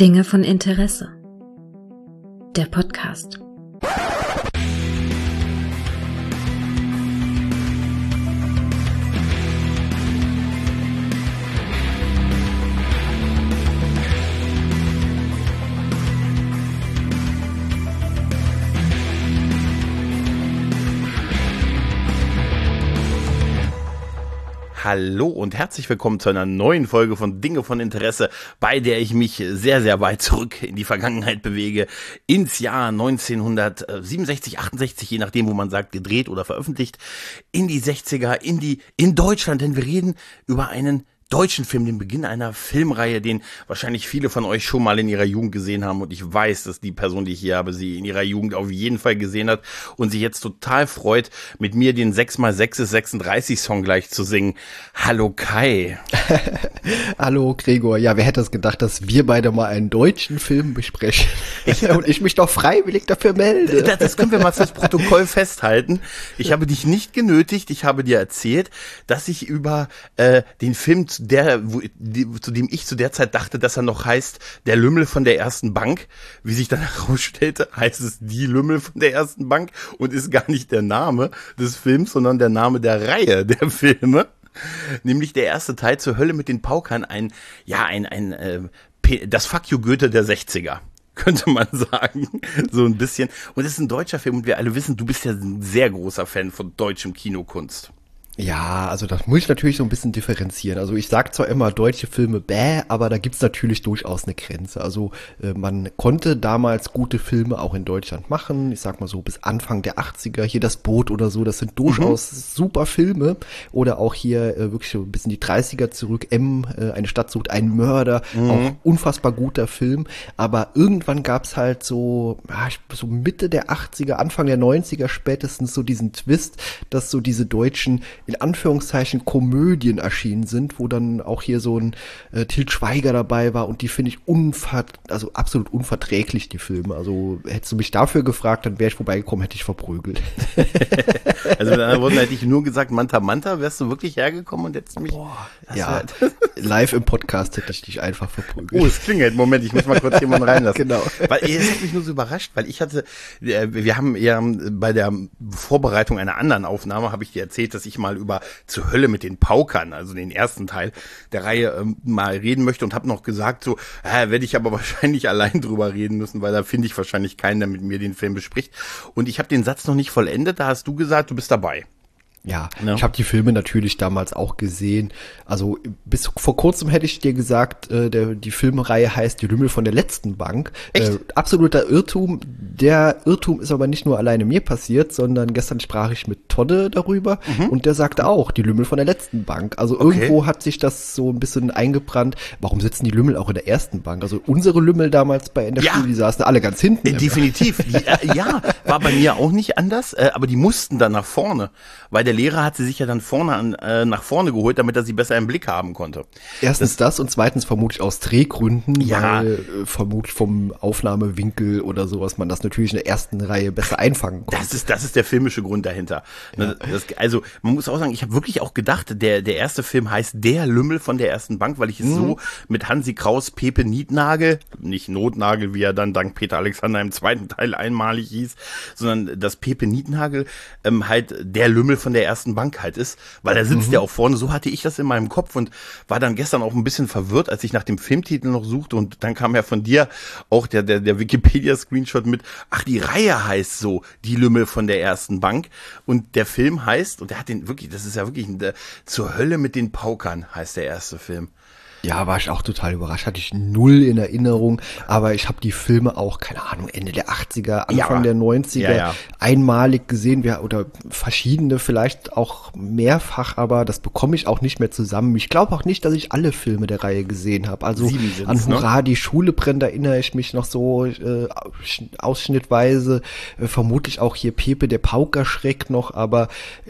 Dinge von Interesse. Der Podcast. Hallo und herzlich willkommen zu einer neuen Folge von Dinge von Interesse, bei der ich mich sehr, sehr weit zurück in die Vergangenheit bewege, ins Jahr 1967, 68, je nachdem, wo man sagt, gedreht oder veröffentlicht, in die 60er, in Deutschland, denn wir reden über einen deutschen Film, den Beginn einer Filmreihe, den wahrscheinlich viele von euch schon mal in ihrer Jugend gesehen haben, und ich weiß, dass die Person, die ich hier habe, sie in ihrer Jugend auf jeden Fall gesehen hat und sich jetzt total freut, mit mir den 6x6 ist 36 Song gleich zu singen. Hallo Kai. Hallo Gregor. Ja, wer hätte es gedacht, dass wir beide mal einen deutschen Film besprechen und ich mich doch freiwillig dafür melde. Das können wir mal fürs Protokoll festhalten. Ich habe dich nicht genötigt, ich habe dir erzählt, dass ich über den Film, zu dem ich zu der Zeit dachte, dass er noch heißt, der Lümmel von der ersten Bank. Wie sich dann herausstellte, heißt es die Lümmel von der ersten Bank und ist gar nicht der Name des Films, sondern der Name der Reihe der Filme. Nämlich der erste Teil, Zur Hölle mit den Paukern, das Fuck you Goethe der 60er. Könnte man sagen, so ein bisschen. Und es ist ein deutscher Film und wir alle wissen, du bist ja ein sehr großer Fan von deutschem Kinokunst. Ja, also das muss ich natürlich so ein bisschen differenzieren. Also ich sag zwar immer deutsche Filme aber da gibt's natürlich durchaus eine Grenze. Also man konnte damals gute Filme auch in Deutschland machen. Ich sag mal so bis Anfang der 80er. Hier Das Boot oder so, das sind durchaus super Filme. Oder auch hier wirklich so ein bisschen die 30er zurück. Eine Stadt sucht einen Mörder. Auch unfassbar guter Film. Aber irgendwann gab's halt so Mitte der 80er, Anfang der 90er spätestens so diesen Twist, dass so diese deutschen in Anführungszeichen Komödien erschienen sind, wo dann auch hier so ein Til Schweiger dabei war, und die finde ich absolut unverträglich, die Filme. Also hättest du mich dafür gefragt, dann wäre ich vorbeigekommen, hätte ich verprügelt. Also mit anderen Worten hätte ich nur gesagt, Manta Manta, wärst du wirklich hergekommen und hättest mich... Live im Podcast hätte ich dich einfach verprügelt. Oh, es klingelt. Moment, ich muss mal kurz jemanden reinlassen. Genau. Weil es hat mich nur so überrascht, weil wir haben ja bei der Vorbereitung einer anderen Aufnahme, habe ich dir erzählt, dass ich mal über Zur Hölle mit den Paukern, also den ersten Teil der Reihe, mal reden möchte, und habe noch gesagt, so, werde ich aber wahrscheinlich allein drüber reden müssen, weil da finde ich wahrscheinlich keinen, der mit mir den Film bespricht. Und ich habe den Satz noch nicht vollendet, da hast du gesagt, du bist dabei. Ja, ich habe die Filme natürlich damals auch gesehen. Also bis vor kurzem hätte ich dir gesagt, die Filmreihe heißt Die Lümmel von der letzten Bank. Absoluter Irrtum. Der Irrtum ist aber nicht nur alleine mir passiert, sondern gestern sprach ich mit Todde darüber und der sagte auch, die Lümmel von der letzten Bank. Also irgendwo hat sich das so ein bisschen eingebrannt. Warum sitzen die Lümmel auch in der ersten Bank? Also unsere Lümmel damals in der Schule, die saßen alle ganz hinten. Definitiv. War bei mir auch nicht anders, aber die mussten dann nach vorne, weil der Lehrer hat sie sich ja dann nach vorne geholt, damit er sie besser im Blick haben konnte. Erstens das und zweitens vermutlich aus Drehgründen, weil vermutlich vom Aufnahmewinkel oder sowas man das natürlich in der ersten Reihe besser einfangen konnte. Das ist der filmische Grund dahinter. Ja. Also man muss auch sagen, ich habe wirklich auch gedacht, der erste Film heißt Der Lümmel von der ersten Bank, weil ich es so mit Hansi Kraus, Pepe Nietnagel, nicht Notnagel, wie er dann dank Peter Alexander im zweiten Teil einmalig hieß, sondern dass Pepe Nietnagel halt der Lümmel von der ersten Bank halt ist, weil da sitzt der auch vorne. So hatte ich das in meinem Kopf und war dann gestern auch ein bisschen verwirrt, als ich nach dem Filmtitel noch suchte, und dann kam ja von dir auch der Wikipedia-Screenshot mit, die Reihe heißt so, Die Lümmel von der ersten Bank, und der Film heißt, und der hat den wirklich, das ist ja wirklich Zur Hölle mit den Paukern heißt der erste Film. Ja, war ich auch total überrascht, hatte ich null in Erinnerung, aber ich habe die Filme auch, keine Ahnung, Ende der 80er, Anfang der 90er einmalig gesehen, oder verschiedene, vielleicht auch mehrfach, aber das bekomme ich auch nicht mehr zusammen. Ich glaube auch nicht, dass ich alle Filme der Reihe gesehen habe. Also an Hurra, die Schule brennt, erinnere ich mich noch so ausschnittweise, vermutlich auch hier Pepe, der Paukerschreck noch, aber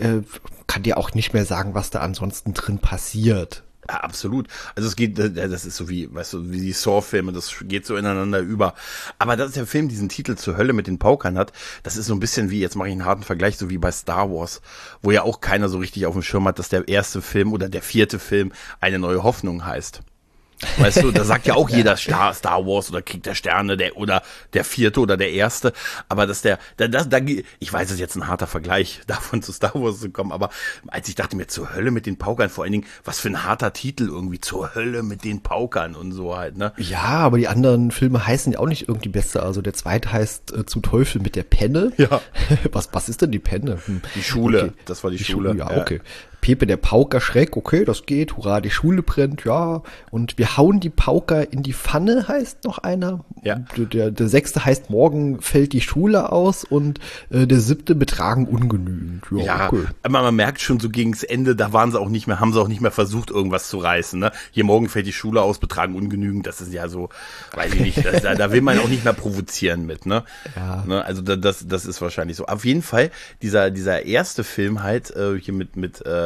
kann dir auch nicht mehr sagen, was da ansonsten drin passiert. Ja, absolut. Also es geht, das ist so wie, weißt du, wie die Saw-Filme, das geht so ineinander über. Aber dass der Film diesen Titel Zur Hölle mit den Paukern hat, das ist so ein bisschen wie, jetzt mache ich einen harten Vergleich, so wie bei Star Wars, wo ja auch keiner so richtig auf dem Schirm hat, dass der erste Film oder der vierte Film Eine neue Hoffnung heißt. Weißt du, da sagt ja auch jeder Star Wars oder Krieg der Sterne, oder der 4. oder der 1. Aber dass ich weiß, es ist jetzt ein harter Vergleich, davon zu Star Wars zu kommen, aber als ich dachte mir, zur Hölle mit den Paukern, vor allen Dingen, was für ein harter Titel irgendwie, zur Hölle mit den Paukern und so halt, ne? Ja, aber die anderen Filme heißen ja auch nicht irgendwie besser. Also der zweite heißt Zum Teufel mit der Penne. Ja. Was ist denn die Penne? Die Schule, okay. Das war die Schule. Ja, okay. Pepe der Pauker Schreck, okay, das geht, hurra, die Schule brennt, ja. Und wir hauen die Pauker in die Pfanne, heißt noch einer. Ja. Der 6. heißt, morgen fällt die Schule aus und der 7. betragen ungenügend. Ja, okay. aber man merkt schon so gegens Ende, da haben sie auch nicht mehr versucht, irgendwas zu reißen, ne? Hier morgen fällt die Schule aus, betragen ungenügend, das ist ja so, weiß ich nicht, da will man auch nicht mehr provozieren mit, ne? Ja. Ne? Also das ist wahrscheinlich so. Auf jeden Fall, dieser erste Film halt, hier mit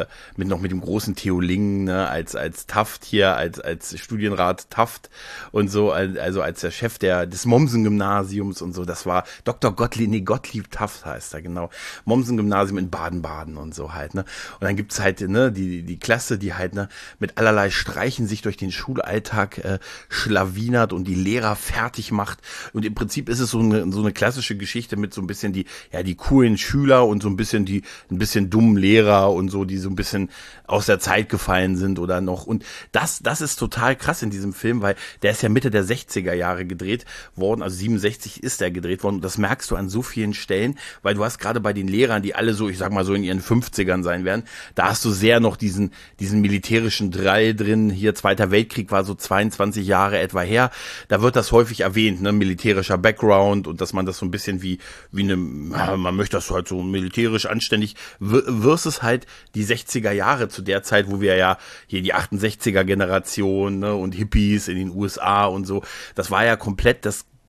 dem großen Theo Ling, ne, als Taft hier, als Studienrat Taft und so, also als der Chef des Mommsen-Gymnasiums und so, das war Dr. Gottlieb Taft heißt er, genau. Mommsen-Gymnasium in Baden-Baden und so halt, ne. Und dann gibt's halt, ne, die Klasse, die halt, ne, mit allerlei Streichen sich durch den Schulalltag schlawinert und die Lehrer fertig macht. Und im Prinzip ist es so eine klassische Geschichte mit so ein bisschen die coolen Schüler und so ein bisschen dummen Lehrer und so, die so ein bisschen aus der Zeit gefallen sind oder noch. Und das ist total krass in diesem Film, weil der ist ja Mitte der 60er Jahre gedreht worden, also 67 ist der gedreht worden. Und das merkst du an so vielen Stellen, weil du hast gerade bei den Lehrern, die alle so, ich sag mal so in ihren 50ern sein werden, da hast du sehr noch diesen militärischen Drall drin. Hier Zweiter Weltkrieg war so 22 Jahre etwa her. Da wird das häufig erwähnt, ne, militärischer Background und dass man das so ein bisschen wie man möchte das halt so militärisch anständig versus halt die 60er Jahre zu der Zeit, wo wir ja hier die 68er Generation, ne, und Hippies in den USA und so, das war ja komplett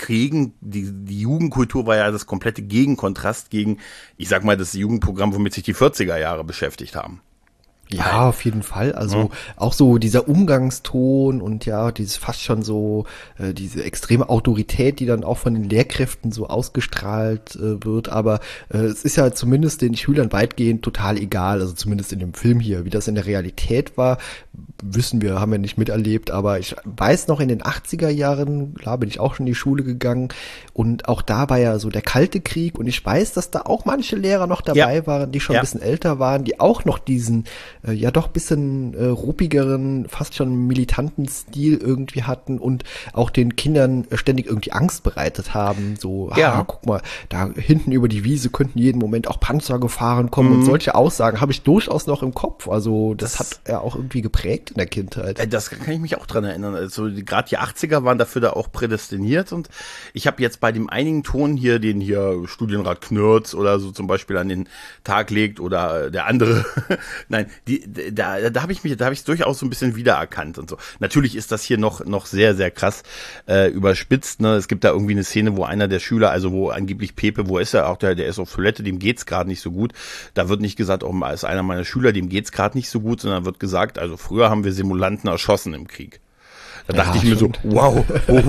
die Jugendkultur war ja das komplette Gegenkontrast gegen, ich sag mal, das Jugendprogramm, womit sich die 40er Jahre beschäftigt haben. Ja, auf jeden Fall. Also auch so dieser Umgangston und ja, dieses fast schon so, diese extreme Autorität, die dann auch von den Lehrkräften so ausgestrahlt wird. Aber es ist ja zumindest den Schülern weitgehend total egal. Also zumindest in dem Film hier. Wie das in der Realität war, wissen wir, haben wir nicht miterlebt. Aber ich weiß noch, in den 80er Jahren, klar, bin ich auch schon in die Schule gegangen. Und auch da war ja so der Kalte Krieg. Und ich weiß, dass da auch manche Lehrer noch dabei waren, die schon ein bisschen älter waren, die auch noch diesen doch bisschen ruppigeren, fast schon militanten Stil irgendwie hatten und auch den Kindern ständig irgendwie Angst bereitet haben. So, guck mal, da hinten über die Wiese könnten jeden Moment auch Panzer gefahren kommen und solche Aussagen habe ich durchaus noch im Kopf. Also das hat er auch irgendwie geprägt in der Kindheit. Das kann ich mich auch dran erinnern. Also gerade die 80er waren dafür da auch prädestiniert und ich habe jetzt bei dem einigen Ton hier, den hier Studienrat Knürz oder so zum Beispiel an den Tag legt oder der andere, nein, da habe ich es durchaus so ein bisschen wiedererkannt und so. Natürlich ist das hier noch sehr, sehr krass überspitzt, ne? Es gibt da irgendwie eine Szene, wo einer der Schüler, also wo angeblich Pepe, wo ist er? Auch der ist auf Toilette, dem geht's gerade nicht so gut. Da wird nicht gesagt, oh, ist einer meiner Schüler, dem geht's gerade nicht so gut, sondern wird gesagt, also früher haben wir Simulanten erschossen im Krieg. Da dachte ich mir so, wow,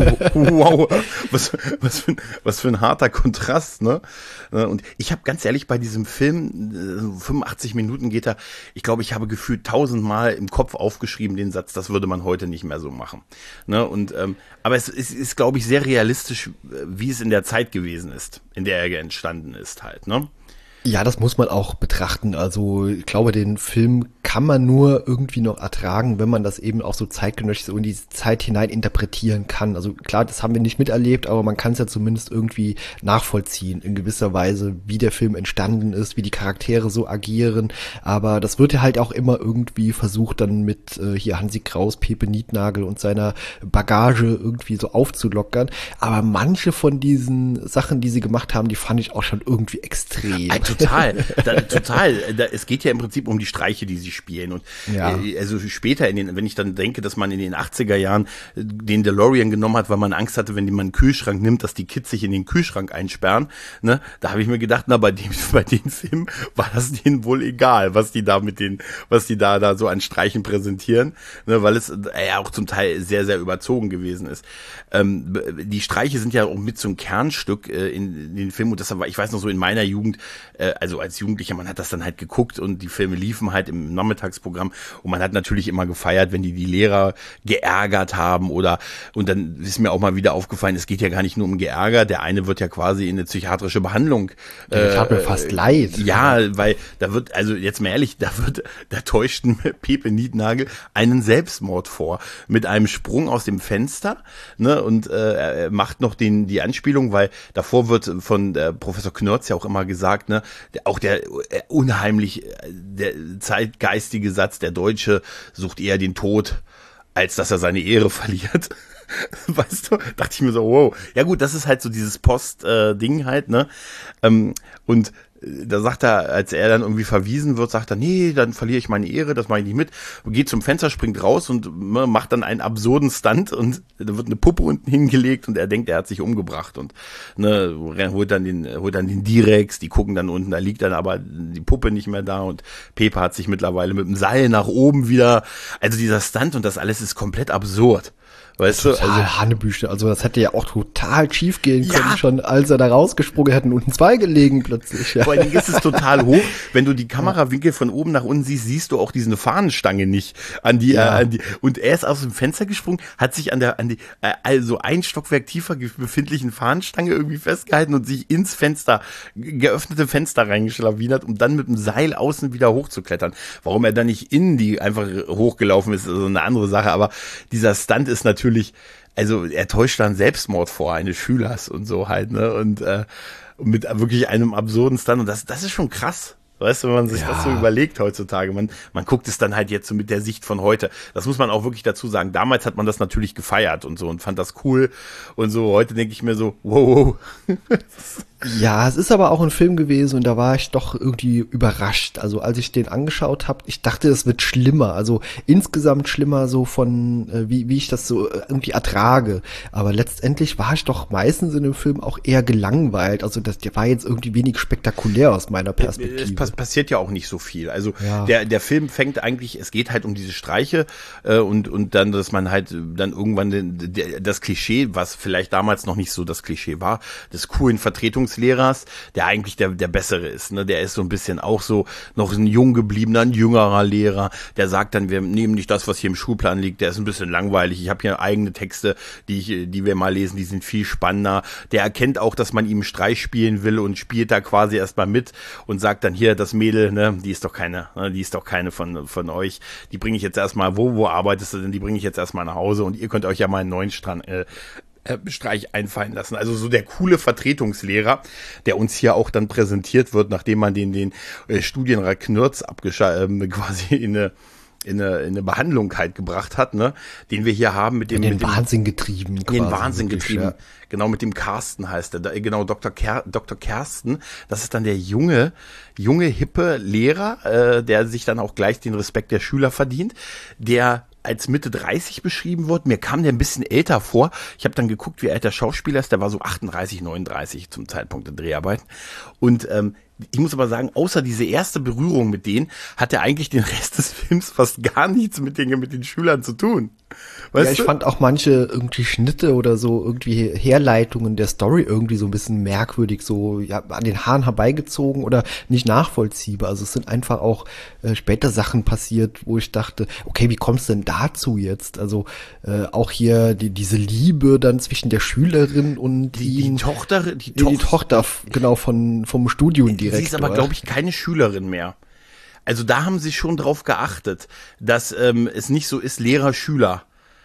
was für ein harter Kontrast, ne? Und ich habe ganz ehrlich bei diesem Film, 85 Minuten geht er, ich glaube, ich habe gefühlt 1000-mal im Kopf aufgeschrieben den Satz, das würde man heute nicht mehr so machen. Ne? Und aber es ist, glaube ich, sehr realistisch, wie es in der Zeit gewesen ist, in der er entstanden ist halt, ne? Ja, das muss man auch betrachten. Also ich glaube, den Film kann man nur irgendwie noch ertragen, wenn man das eben auch so zeitgenössisch so in die Zeit hinein interpretieren kann. Also klar, das haben wir nicht miterlebt, aber man kann es ja zumindest irgendwie nachvollziehen in gewisser Weise, wie der Film entstanden ist, wie die Charaktere so agieren. Aber das wird ja halt auch immer irgendwie versucht, dann mit hier Hansi Kraus, Pepe Nietnagel und seiner Bagage irgendwie so aufzulockern. Aber manche von diesen Sachen, die sie gemacht haben, die fand ich auch schon irgendwie extrem. Total. Es geht ja im Prinzip um die Streiche, die sie spielen. Und also später, wenn ich dann denke, dass man in den 80er Jahren den DeLorean genommen hat, weil man Angst hatte, wenn man einen Kühlschrank nimmt, dass die Kids sich in den Kühlschrank einsperren, ne, da habe ich mir gedacht, na, bei dem Film war das denen wohl egal, was die da so an Streichen präsentieren, ne, weil es auch zum Teil sehr, sehr überzogen gewesen ist. Die Streiche sind ja auch mit so ein Kernstück in den Film und deshalb war, ich weiß noch so in meiner Jugend, also als Jugendlicher, man hat das dann halt geguckt und die Filme liefen halt im Nachmittagsprogramm und man hat natürlich immer gefeiert, wenn die Lehrer geärgert haben und dann ist mir auch mal wieder aufgefallen, es geht ja gar nicht nur um Geärger, der eine wird ja quasi in eine psychiatrische Behandlung. Das hat mir fast leid. Ja, weil da wird, also jetzt mal ehrlich, da täuscht Pepe Nietnagel einen Selbstmord vor mit einem Sprung aus dem Fenster, ne, und er macht noch die Anspielung, weil davor wird von Professor Knörz ja auch immer gesagt, ne, auch der unheimlich der zeitgeistige Satz, der Deutsche sucht eher den Tod, als dass er seine Ehre verliert. Weißt du, dachte ich mir so, wow. Ja gut, das ist halt so dieses Post-Ding halt, ne, und da sagt er, als er dann irgendwie verwiesen wird, sagt er, nee, dann verliere ich meine Ehre, das mache ich nicht mit. Geht zum Fenster, springt raus und macht dann einen absurden Stunt und da wird eine Puppe unten hingelegt und er denkt, er hat sich umgebracht und ne, holt dann den Direx, die gucken dann unten, da liegt dann aber die Puppe nicht mehr da und Pepe hat sich mittlerweile mit dem Seil nach oben wieder, also dieser Stunt und das alles ist komplett absurd. Weißt du, also Hanebüchen, also das hätte ja auch total schief gehen können, schon als er da rausgesprungen hätten unten zwei gelegen plötzlich. Ja. Vor allen Dingen ist es total hoch, wenn du die Kamerawinkel von oben nach unten siehst, siehst du auch diese Fahnenstange nicht an die und er ist aus dem Fenster gesprungen, hat sich an die also ein Stockwerk tiefer befindlichen Fahnenstange irgendwie festgehalten und sich ins geöffnete Fenster reingeschlawinert, um dann mit dem Seil außen wieder hochzuklettern. Warum er dann nicht in die einfach hochgelaufen ist also eine andere Sache, aber dieser Stunt ist natürlich, also er täuscht dann Selbstmord vor eines Schülers und so halt, ne, und mit wirklich einem absurden Stunt und das ist schon krass. Weißt du, wenn man sich das so überlegt heutzutage, man guckt es dann halt jetzt so mit der Sicht von heute. Das muss man auch wirklich dazu sagen. Damals hat man das natürlich gefeiert und so und fand das cool und so. Heute denke ich mir so, wow. Ja, es ist aber auch ein Film gewesen und da war ich doch irgendwie überrascht. Also als ich den angeschaut habe, ich dachte, es wird schlimmer. Also insgesamt schlimmer so von, wie ich das so irgendwie ertrage. Aber letztendlich war ich doch meistens in dem Film auch eher gelangweilt. Also der war jetzt irgendwie wenig spektakulär aus meiner Perspektive. Es passiert ja auch nicht so viel. Also der Film fängt eigentlich, es geht halt um diese Streiche und dann, dass man halt dann irgendwann das Klischee, was vielleicht damals noch nicht so das Klischee war, des coolen Vertretungslehrers, der eigentlich der Bessere ist, ne? Der ist so ein bisschen auch so noch ein jung gebliebener, ein jüngerer Lehrer, der sagt dann, wir nehmen nicht das, was hier im Schulplan liegt, der ist ein bisschen langweilig, ich habe hier eigene Texte, die wir mal lesen, die sind viel spannender. Der erkennt auch, dass man ihm einen Streich spielen will und spielt da quasi erstmal mit und sagt dann, hier, das Mädel, ne, die ist doch keine von euch, die bringe ich jetzt erstmal, wo arbeitest du denn, die bringe ich jetzt erstmal nach Hause und ihr könnt euch ja mal einen neuen Streich einfallen lassen. Also so der coole Vertretungslehrer, der uns hier auch dann präsentiert wird, nachdem man den Studienrat Knörz quasi in eine Behandlung halt gebracht hat, ne, den wir hier haben mit dem Wahnsinn getrieben. In den Wahnsinn getrieben. Ja. Genau, mit dem Carsten heißt er. Genau, Dr. Kersten. Das ist dann der junge, hippe Lehrer, der sich dann auch gleich den Respekt der Schüler verdient, der als Mitte 30 beschrieben wird. Mir kam der ein bisschen älter vor. Ich habe dann geguckt, wie alt der Schauspieler ist. Der war so 38, 39 zum Zeitpunkt der Dreharbeiten. Und ich muss aber sagen, außer diese erste Berührung mit denen, hat er eigentlich den Rest des Films fast gar nichts mit den Schülern zu tun. Weißt du? Ich fand auch manche irgendwie Schnitte oder so irgendwie Herleitungen der Story irgendwie so ein bisschen merkwürdig, so an den Haaren herbeigezogen oder nicht nachvollziehbar. Also es sind einfach auch später Sachen passiert, wo ich dachte, okay, wie kommst du denn dazu jetzt? Also auch hier diese Liebe dann zwischen der Schülerin und die Tochter, genau, vom Studiendirektor. Sie ist aber, glaube ich, keine Schülerin mehr. Also da haben sie schon drauf geachtet, dass es nicht so ist, Lehrer-Schüler.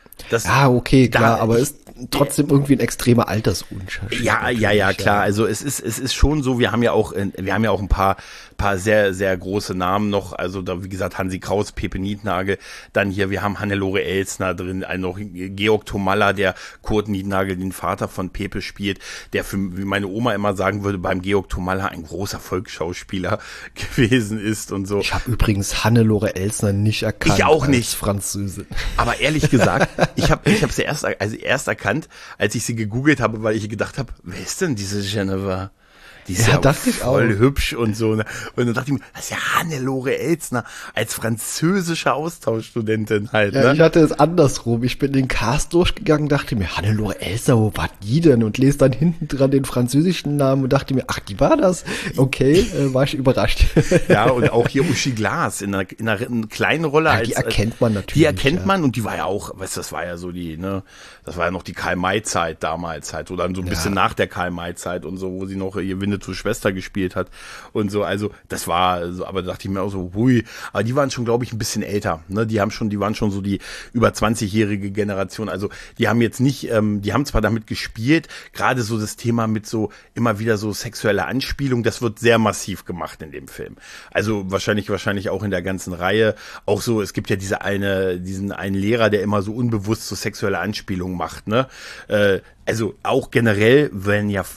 Okay, klar, aber ist trotzdem irgendwie ein extremer Altersunterschied. Ja, klar. Also es ist schon so, wir haben ja auch ein paar sehr, sehr große Namen noch. Also da, wie gesagt, Hansi Kraus, Pepe Nietnagel. Dann hier, wir haben Hannelore Elsner drin, noch Georg Tomalla, der Kurt Nietnagel, den Vater von Pepe spielt, der wie meine Oma immer sagen würde, beim Georg Tomalla ein großer Volksschauspieler gewesen ist und so. Ich habe übrigens Hannelore Elsner nicht erkannt. Ich auch nicht. Als Französin. Aber ehrlich gesagt, ich habe sie erst erkannt, als ich sie gegoogelt habe, weil ich gedacht habe, wer ist denn diese Jennifer? die ist ja voll hübsch und so. Ne? Und dann dachte ich mir, das ist ja Hannelore Elsner als französische Austauschstudentin halt. Ja, ne? ich hatte es andersrum. Ich bin den Cast durchgegangen, dachte mir, Hannelore Elsner, wo war die denn? Und lese dann hinten dran den französischen Namen und dachte mir, ach, die war das? Okay, war ich überrascht. Ja, und auch hier Uschi Glas in einer kleinen Rolle. Ja, die erkennt man natürlich. Die erkennt man und die war ja auch, weißt du, das war ja so die, ne, das war ja noch die Karl-May-Zeit damals halt, oder so ein bisschen nach der Karl-May-Zeit und so, wo sie noch ihr Winnetou-Schwester gespielt hat und so, also das war so, aber da dachte ich mir auch so, hui, aber die waren schon, glaube ich, ein bisschen älter, ne, die waren schon so die über 20-jährige Generation, also die haben jetzt nicht, die haben zwar damit gespielt, gerade so das Thema mit so immer wieder so sexuelle Anspielung, das wird sehr massiv gemacht in dem Film, also wahrscheinlich auch in der ganzen Reihe, auch so, es gibt ja diesen einen Lehrer, der immer so unbewusst so sexuelle Anspielungen macht, ne? Also auch generell werden ja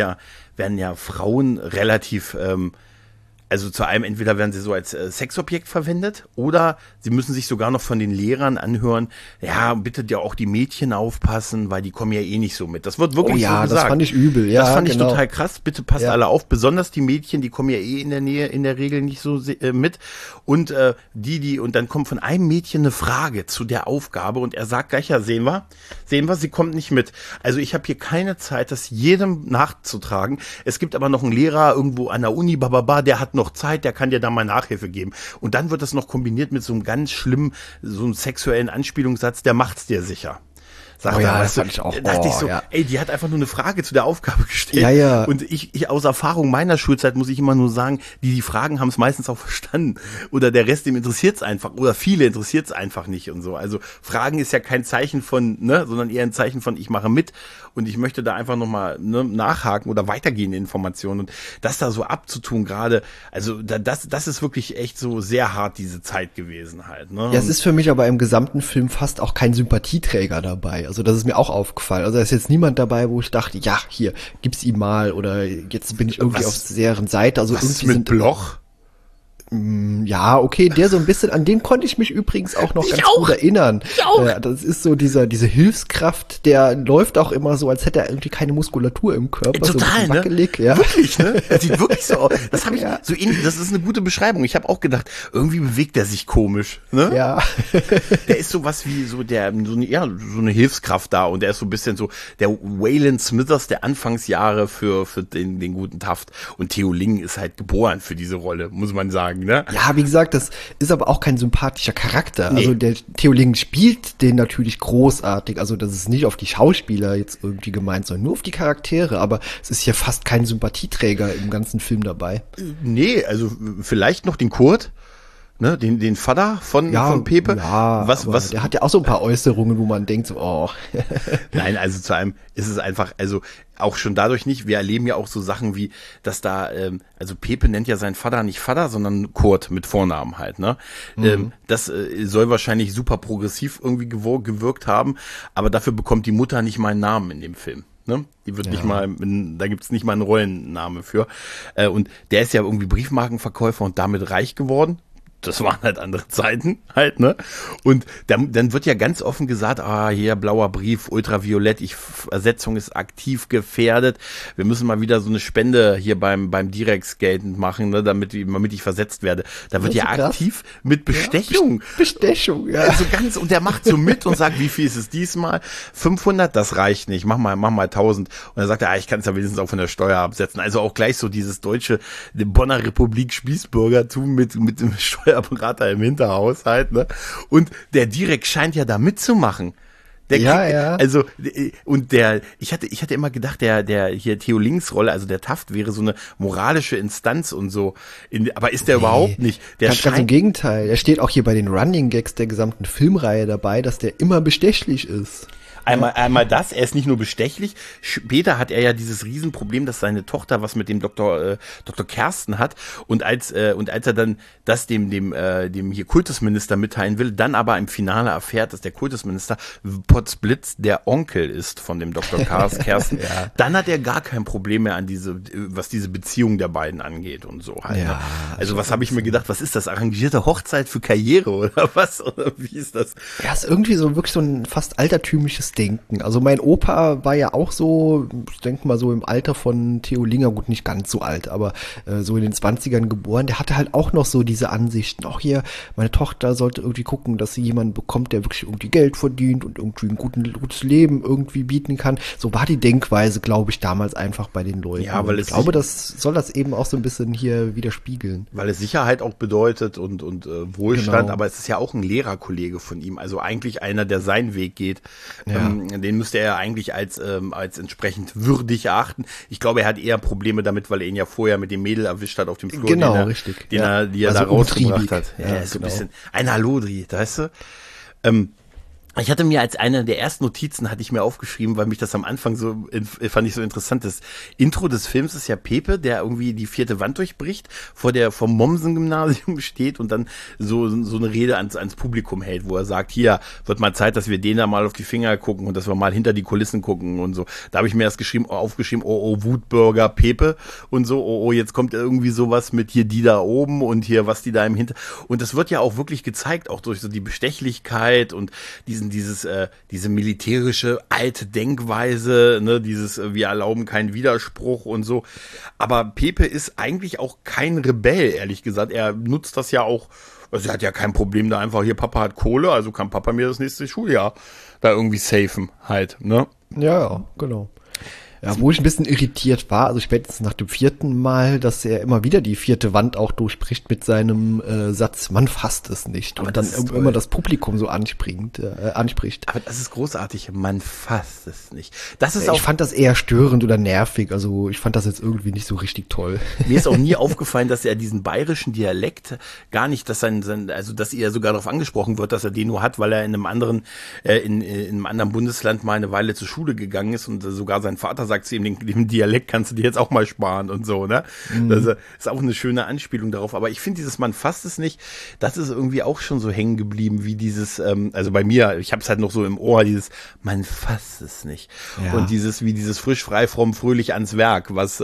Frauen relativ, also zu einem, entweder werden sie so als Sexobjekt verwendet oder sie müssen sich sogar noch von den Lehrern anhören, ja, bitte ja auch die Mädchen aufpassen, weil die kommen ja eh nicht so mit. Das wird wirklich so gesagt. Das fand ich übel, ja. Das fand ich total krass, bitte passt alle auf, besonders die Mädchen, die kommen ja eh in der Nähe in der Regel nicht so mit und und dann kommt von einem Mädchen eine Frage zu der Aufgabe und er sagt gleich, ja, sehen wir, sie kommt nicht mit. Also ich habe hier keine Zeit, das jedem nachzutragen. Es gibt aber noch einen Lehrer irgendwo an der Uni, der hat noch Zeit, der kann dir da mal Nachhilfe geben. Und dann wird das noch kombiniert mit so einem ganz schlimmen, so einem sexuellen Anspielungssatz, der macht's dir sicher. Sagt er, das fand ich auch. Dachte ich so, ey, die hat einfach nur eine Frage zu der Aufgabe gestellt. Ja, ja. Und ich aus Erfahrung meiner Schulzeit muss ich immer nur sagen, die Fragen haben es meistens auch verstanden. Oder der Rest, dem interessiert's einfach. Oder viele interessiert's einfach nicht und so. Also Fragen ist ja kein Zeichen von, ne, sondern eher ein Zeichen von, ich mache mit. Und ich möchte da einfach nochmal nachhaken oder weitergehende Informationen. Und das da so abzutun gerade, also das ist wirklich echt so sehr hart, diese Zeit gewesen halt. Ne? Ja, es ist für mich aber im gesamten Film fast auch kein Sympathieträger dabei. Also das ist mir auch aufgefallen. Also da ist jetzt niemand dabei, wo ich dachte, ja, hier, gib's ihm mal oder jetzt bin ich irgendwie auf deren Seite. Also was irgendwie mit Bloch? Ja, okay, der so ein bisschen, an den konnte ich mich übrigens auch noch ganz gut erinnern. Das ist so diese Hilfskraft, der läuft auch immer so, als hätte er irgendwie keine Muskulatur im Körper. Total, so wackelig, ne? Ja. Wirklich, ne? Das sieht wirklich so aus. Das habe ich so ähnlich, das ist eine gute Beschreibung. Ich habe auch gedacht, irgendwie bewegt er sich komisch, ne? Ja. Der ist sowas wie so so eine Hilfskraft da und der ist so ein bisschen so der Waylon Smithers der Anfangsjahre für den guten Taft und Theo Ling ist halt geboren für diese Rolle, muss man sagen. Ne? Ja, wie gesagt, das ist aber auch kein sympathischer Charakter. Nee. Also der Theo Ling spielt den natürlich großartig. Also das ist nicht auf die Schauspieler jetzt irgendwie gemeint, sondern nur auf die Charaktere. Aber es ist hier fast kein Sympathieträger im ganzen Film dabei. Nee, also vielleicht noch den Kurt. Ne, den Vater von Pepe. Ja, was der hat ja auch so ein paar Äußerungen, wo man denkt so, oh. Nein, also zu einem ist es einfach, also auch schon dadurch nicht, wir erleben ja auch so Sachen wie, dass da, also Pepe nennt ja seinen Vater nicht Vater, sondern Kurt mit Vornamen halt, ne? Das soll wahrscheinlich super progressiv irgendwie gewirkt haben, aber dafür bekommt die Mutter nicht mal einen Namen in dem Film. Ne? Die wird nicht mal, da gibt's nicht mal einen Rollenname für. Und der ist ja irgendwie Briefmarkenverkäufer und damit reich geworden. Das waren halt andere Zeiten halt, ne? Und dann wird ja ganz offen gesagt, hier blauer Brief, ultraviolett, Versetzung ist aktiv gefährdet. Wir müssen mal wieder so eine Spende hier beim Direx geltend machen, ne, damit ich versetzt werde. Da wird ja aktiv mit Bestechung. Ja, Bestechung, ja. Also und der macht so mit und sagt, wie viel ist es diesmal? 500, das reicht nicht, mach mal 1000. Und dann sagt er, ich kann es ja wenigstens auch von der Steuer absetzen. Also auch gleich so dieses deutsche Bonner Republik Spießbürgertum mit dem Steuerberater im Hinterhaus halt, ne? Und der Direk scheint ja da mitzumachen. Also, und ich hatte immer gedacht, der hier Theo Lings Rolle, also der Taft wäre so eine moralische Instanz und so, aber ist der überhaupt nicht. Der ganz im Gegenteil. Er steht auch hier bei den Running Gags der gesamten Filmreihe dabei, dass der immer bestechlich ist. Einmal das, er ist nicht nur bestechlich, später hat er ja dieses Riesenproblem, dass seine Tochter was mit dem Dr. Kersten hat und als er dann das dem hier Kultusminister mitteilen will, dann aber im Finale erfährt, dass der Kultusminister Potzblitz der Onkel ist von dem Dr. Kersten, dann hat er gar kein Problem mehr an was diese Beziehung der beiden angeht und so halt. Ja, also was habe ich mir gedacht, was ist das, arrangierte Hochzeit für Karriere oder was, oder wie ist das? Ja, ist irgendwie so wirklich so ein fast altertümliches Zukunftsdenken. Also mein Opa war ja auch so, ich denke mal so im Alter von Theo Linger, gut, nicht ganz so alt, aber so in den 20ern geboren, der hatte halt auch noch so diese Ansichten, auch hier, meine Tochter sollte irgendwie gucken, dass sie jemanden bekommt, der wirklich irgendwie Geld verdient und irgendwie ein gutes Leben irgendwie bieten kann. So war die Denkweise, glaube ich, damals einfach bei den Leuten. Ja, weil ich glaube, das soll das eben auch so ein bisschen hier widerspiegeln. Weil es Sicherheit auch bedeutet und Wohlstand, Genau. aber es ist ja auch ein Lehrerkollege von ihm, also eigentlich einer, der seinen Weg geht. Ja. Den müsste er eigentlich als entsprechend würdig erachten. Ich glaube, er hat eher Probleme damit, weil er ihn ja vorher mit dem Mädel erwischt hat auf dem Flur, Genau, die richtig. er Also da rausgebracht umtriebig. hat. Ja, ist so ein genau. bisschen ein Hallodri, weißt du? Ich hatte mir als eine der ersten Notizen hatte ich mir aufgeschrieben, weil mich das am Anfang fand ich so interessant. Das Intro des Films ist ja Pepe, der irgendwie die 4. Wand durchbricht, vom Mommsen-Gymnasium steht und dann so eine Rede ans Publikum hält, wo er sagt, hier wird mal Zeit, dass wir denen da mal auf die Finger gucken und dass wir mal hinter die Kulissen gucken und so. Da habe ich mir das aufgeschrieben, oh, Wutbürger Pepe und so, oh, jetzt kommt irgendwie sowas mit hier die da oben und hier was die da im Hinter. Und das wird ja auch wirklich gezeigt, auch durch so die Bestechlichkeit und diese militärische alte Denkweise, ne, wir erlauben keinen Widerspruch und so. Aber Pepe ist eigentlich auch kein Rebell, ehrlich gesagt. Er nutzt das ja auch, also er hat ja kein Problem da einfach, hier Papa hat Kohle, also kann Papa mir das nächste Schuljahr da irgendwie safen halt, ne? Ja, genau. Ja, wo ich ein bisschen irritiert war, also spätestens nach dem 4. Mal, dass er immer wieder die 4. Wand auch durchbricht mit seinem Satz, man fasst es nicht. Aber und dann das ist immer toll. das Publikum so anspricht. Aber das ist großartig, man fasst es nicht. Das ist auch Ich fand das eher störend oder nervig, also ich fand das jetzt irgendwie nicht so richtig toll. Mir ist auch nie aufgefallen, dass er diesen bayerischen Dialekt gar nicht, dass also dass er sogar darauf angesprochen wird, dass er den nur hat, weil er in einem anderen Bundesland mal eine Weile zur Schule gegangen ist und sogar sein Vater sagt zu ihm, den Dialekt kannst du dir jetzt auch mal sparen und so, ne? Das ist auch eine schöne Anspielung darauf. Aber ich finde dieses Man fasst es nicht, das ist irgendwie auch schon so hängen geblieben wie dieses, also bei mir, ich habe es halt noch so im Ohr, dieses Man fasst es nicht. Ja. Und dieses frisch, frei, fromm, fröhlich ans Werk, was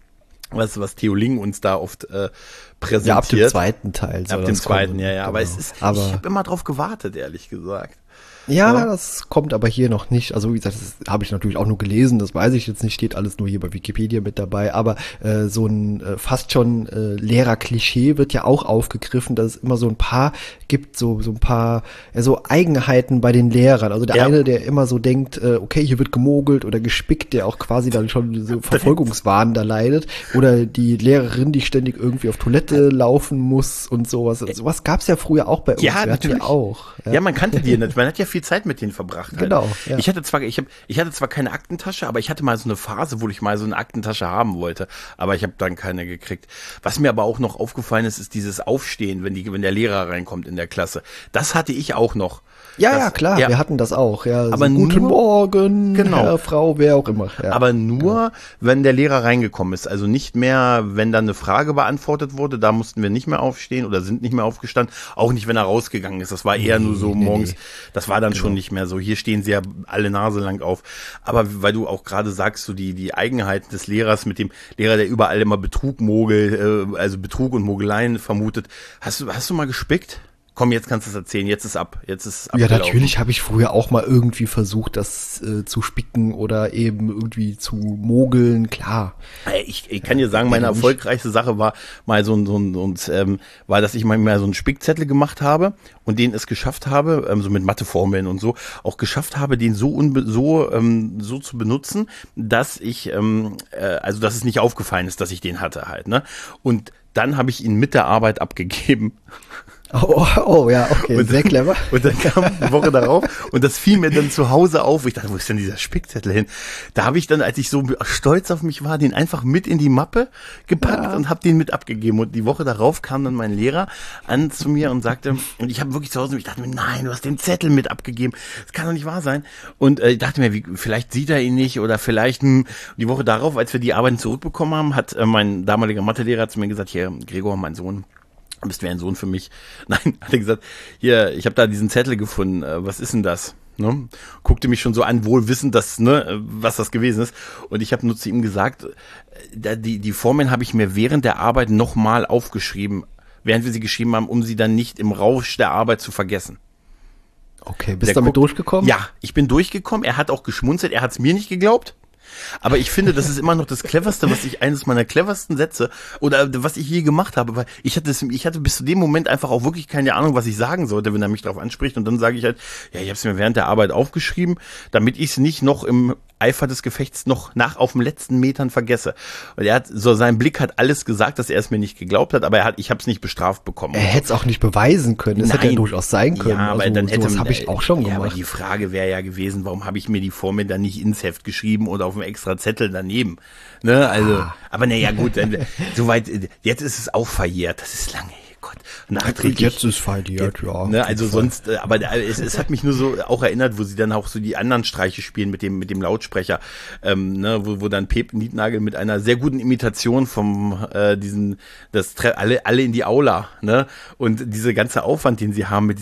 Theo Ling uns da oft präsentiert. Ja, ab dem 2. Teil. Ab dem 2., ja. Genau. Aber ich habe immer drauf gewartet, ehrlich gesagt. Ja. Das kommt aber hier noch nicht. Also wie gesagt, das habe ich natürlich auch nur gelesen, das weiß ich jetzt nicht, steht alles nur hier bei Wikipedia mit dabei. Aber so ein fast schon Lehrer-Klischee wird ja auch aufgegriffen, dass es immer so ein paar gibt, so ein paar so Eigenheiten bei den Lehrern. Also der eine, der immer so denkt, okay, hier wird gemogelt oder gespickt, der auch quasi dann schon so Verfolgungswahn da leidet. Oder die Lehrerin, die ständig irgendwie auf Toilette laufen muss und sowas. Sowas gab's ja früher auch bei uns. Ja, natürlich. Auch. Ja, man kannte die nicht. Man hat ja viel Zeit mit denen verbracht. Halt. Genau. Ja. Ich hatte zwar keine Aktentasche, aber ich hatte mal so eine Phase, wo ich mal so eine Aktentasche haben wollte. Aber ich habe dann keine gekriegt. Was mir aber auch noch aufgefallen ist, ist dieses Aufstehen, wenn der Lehrer reinkommt in der Klasse. Das hatte ich auch noch. Ja, klar, wir hatten das auch. Ja, aber so, guten Morgen, genau. Herr, Frau, wer auch immer. Ja. Aber nur, wenn der Lehrer reingekommen ist. Also nicht mehr, wenn dann eine Frage beantwortet wurde, da mussten wir nicht mehr aufstehen oder sind nicht mehr aufgestanden. Auch nicht, wenn er rausgegangen ist. Das war eher nur so morgens. Nee. Das war dann schon nicht mehr so. Hier stehen sie ja alle Nase lang auf. Aber weil du auch gerade sagst, so die Eigenheiten des Lehrers mit dem Lehrer, der überall immer Betrug und Mogeleien vermutet. Hast du mal gespickt? Komm, jetzt kannst du es erzählen, jetzt ist ab. Ja, natürlich habe ich früher auch mal irgendwie versucht, das zu spicken oder eben irgendwie zu mogeln, klar. Ich kann dir sagen, meine erfolgreichste Sache war mal war, dass ich mal so einen Spickzettel gemacht habe und den es geschafft habe, so mit Matheformeln und so, auch geschafft habe, den so zu benutzen, dass dass es nicht aufgefallen ist, dass ich den hatte halt, ne? Und dann habe ich ihn mit der Arbeit abgegeben. Oh, ja, okay, sehr clever. Und dann kam eine Woche darauf und das fiel mir dann zu Hause auf. Ich dachte, wo ist denn dieser Spickzettel hin? Da habe ich dann, als ich so stolz auf mich war, den einfach mit in die Mappe gepackt und habe den mit abgegeben. Und die Woche darauf kam dann mein Lehrer an zu mir und sagte, und ich habe wirklich zu Hause, ich dachte mir, nein, du hast den Zettel mit abgegeben. Das kann doch nicht wahr sein. Und ich dachte mir, vielleicht sieht er ihn nicht oder vielleicht die Woche darauf, als wir die Arbeiten zurückbekommen haben, hat mein damaliger Mathelehrer zu mir gesagt, hier, Gregor, mein Sohn, bist du ein Sohn für mich? Nein, hat er gesagt, hier, ich habe da diesen Zettel gefunden, was ist denn das? Ne? Guckte mich schon so an, wohl wissend, was das gewesen ist. Und ich habe nur zu ihm gesagt, die Formeln habe ich mir während der Arbeit nochmal aufgeschrieben, während wir sie geschrieben haben, um sie dann nicht im Rausch der Arbeit zu vergessen. Okay, bist du damit durchgekommen? Ja, ich bin durchgekommen. Er hat auch geschmunzelt. Er hat es mir nicht geglaubt. Aber ich finde, das ist immer noch das Cleverste, eines meiner cleversten Sätze oder was ich je gemacht habe, weil ich hatte bis zu dem Moment einfach auch wirklich keine Ahnung, was ich sagen sollte, wenn er mich darauf anspricht, und dann sage ich halt, ja, ich habe es mir während der Arbeit aufgeschrieben, damit ich es nicht noch im Eifer des Gefechts noch auf den letzten Metern vergesse. Und sein Blick hat alles gesagt, dass er es mir nicht geglaubt hat, aber ich habe es nicht bestraft bekommen. Er hätte es auch nicht beweisen können. Das hätte ja durchaus sein können. Ja, aber dann das habe ich auch schon gemacht. Aber die Frage wäre ja gewesen, warum habe ich mir die Formel dann nicht ins Heft geschrieben oder auf einem extra Zettel daneben? Ne, also, aber naja, gut, soweit, jetzt ist es auch verjährt. Das ist lange. Gott, nachträglich. Jetzt ist verjährt, ja. Ne, also sonst, aber es hat mich nur so auch erinnert, wo sie dann auch so die anderen Streiche spielen mit dem Lautsprecher, ne, wo dann Pepe Nietnagel mit einer sehr guten Imitation vom alle in die Aula, ne, und diese ganze Aufwand, den sie haben mit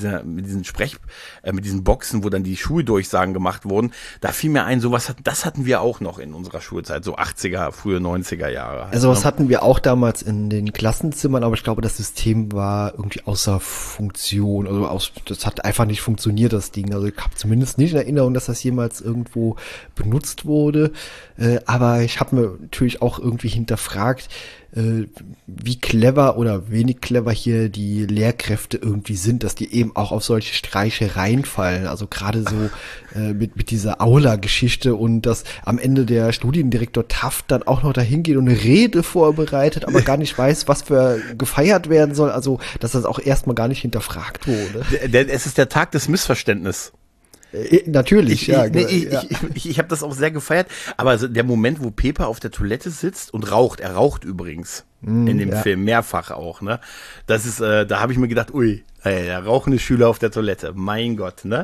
diesen Boxen, wo dann die Schuldurchsagen gemacht wurden, da fiel mir ein, das hatten wir auch noch in unserer Schulzeit, so 80er, frühe 90er Jahre. Also was hatten wir auch damals in den Klassenzimmern, aber ich glaube, das System war irgendwie außer Funktion, das hat einfach nicht funktioniert, das Ding. Also ich habe zumindest nicht in Erinnerung, dass das jemals irgendwo benutzt wurde, aber ich habe mir natürlich auch irgendwie hinterfragt, wie clever oder wenig clever hier die Lehrkräfte irgendwie sind, dass die eben auch auf solche Streiche reinfallen. Also gerade so mit dieser Aula-Geschichte und dass am Ende der Studiendirektor Taft dann auch noch dahin geht und eine Rede vorbereitet, aber gar nicht weiß, was für gefeiert werden soll. Also dass das auch erstmal gar nicht hinterfragt wurde. Es ist der Tag des Missverständnisses. Natürlich, ich habe das auch sehr gefeiert, aber der Moment, wo Pepe auf der Toilette sitzt und raucht, er raucht übrigens in dem Film mehrfach auch, ne? Das ist, da habe ich mir gedacht, ui, der rauchende Schüler auf der Toilette, mein Gott, ne?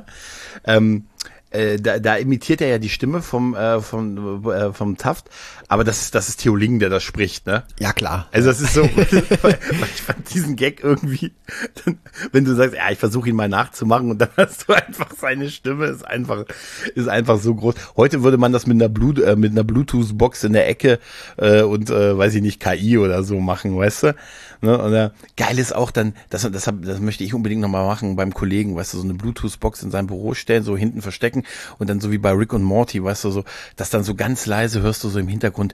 Da imitiert er ja die Stimme vom Taft, aber das ist Theo Lingen, der das spricht, ne? Ja, klar. Also das ist so, weil ich fand diesen Gag irgendwie, wenn du sagst, ja, ich versuche ihn mal nachzumachen und dann hast du einfach seine Stimme, ist einfach so groß. Heute würde man das mit einer Bluetooth-Box in der Ecke und weiß ich nicht, KI oder so machen, weißt du? Ne? Und geil ist auch dann, das möchte ich unbedingt nochmal machen beim Kollegen, weißt du, so eine Bluetooth-Box in sein Büro stellen, so hinten verstecken und dann so wie bei Rick und Morty, weißt du, so, dass dann so ganz leise hörst du so im Hintergrund,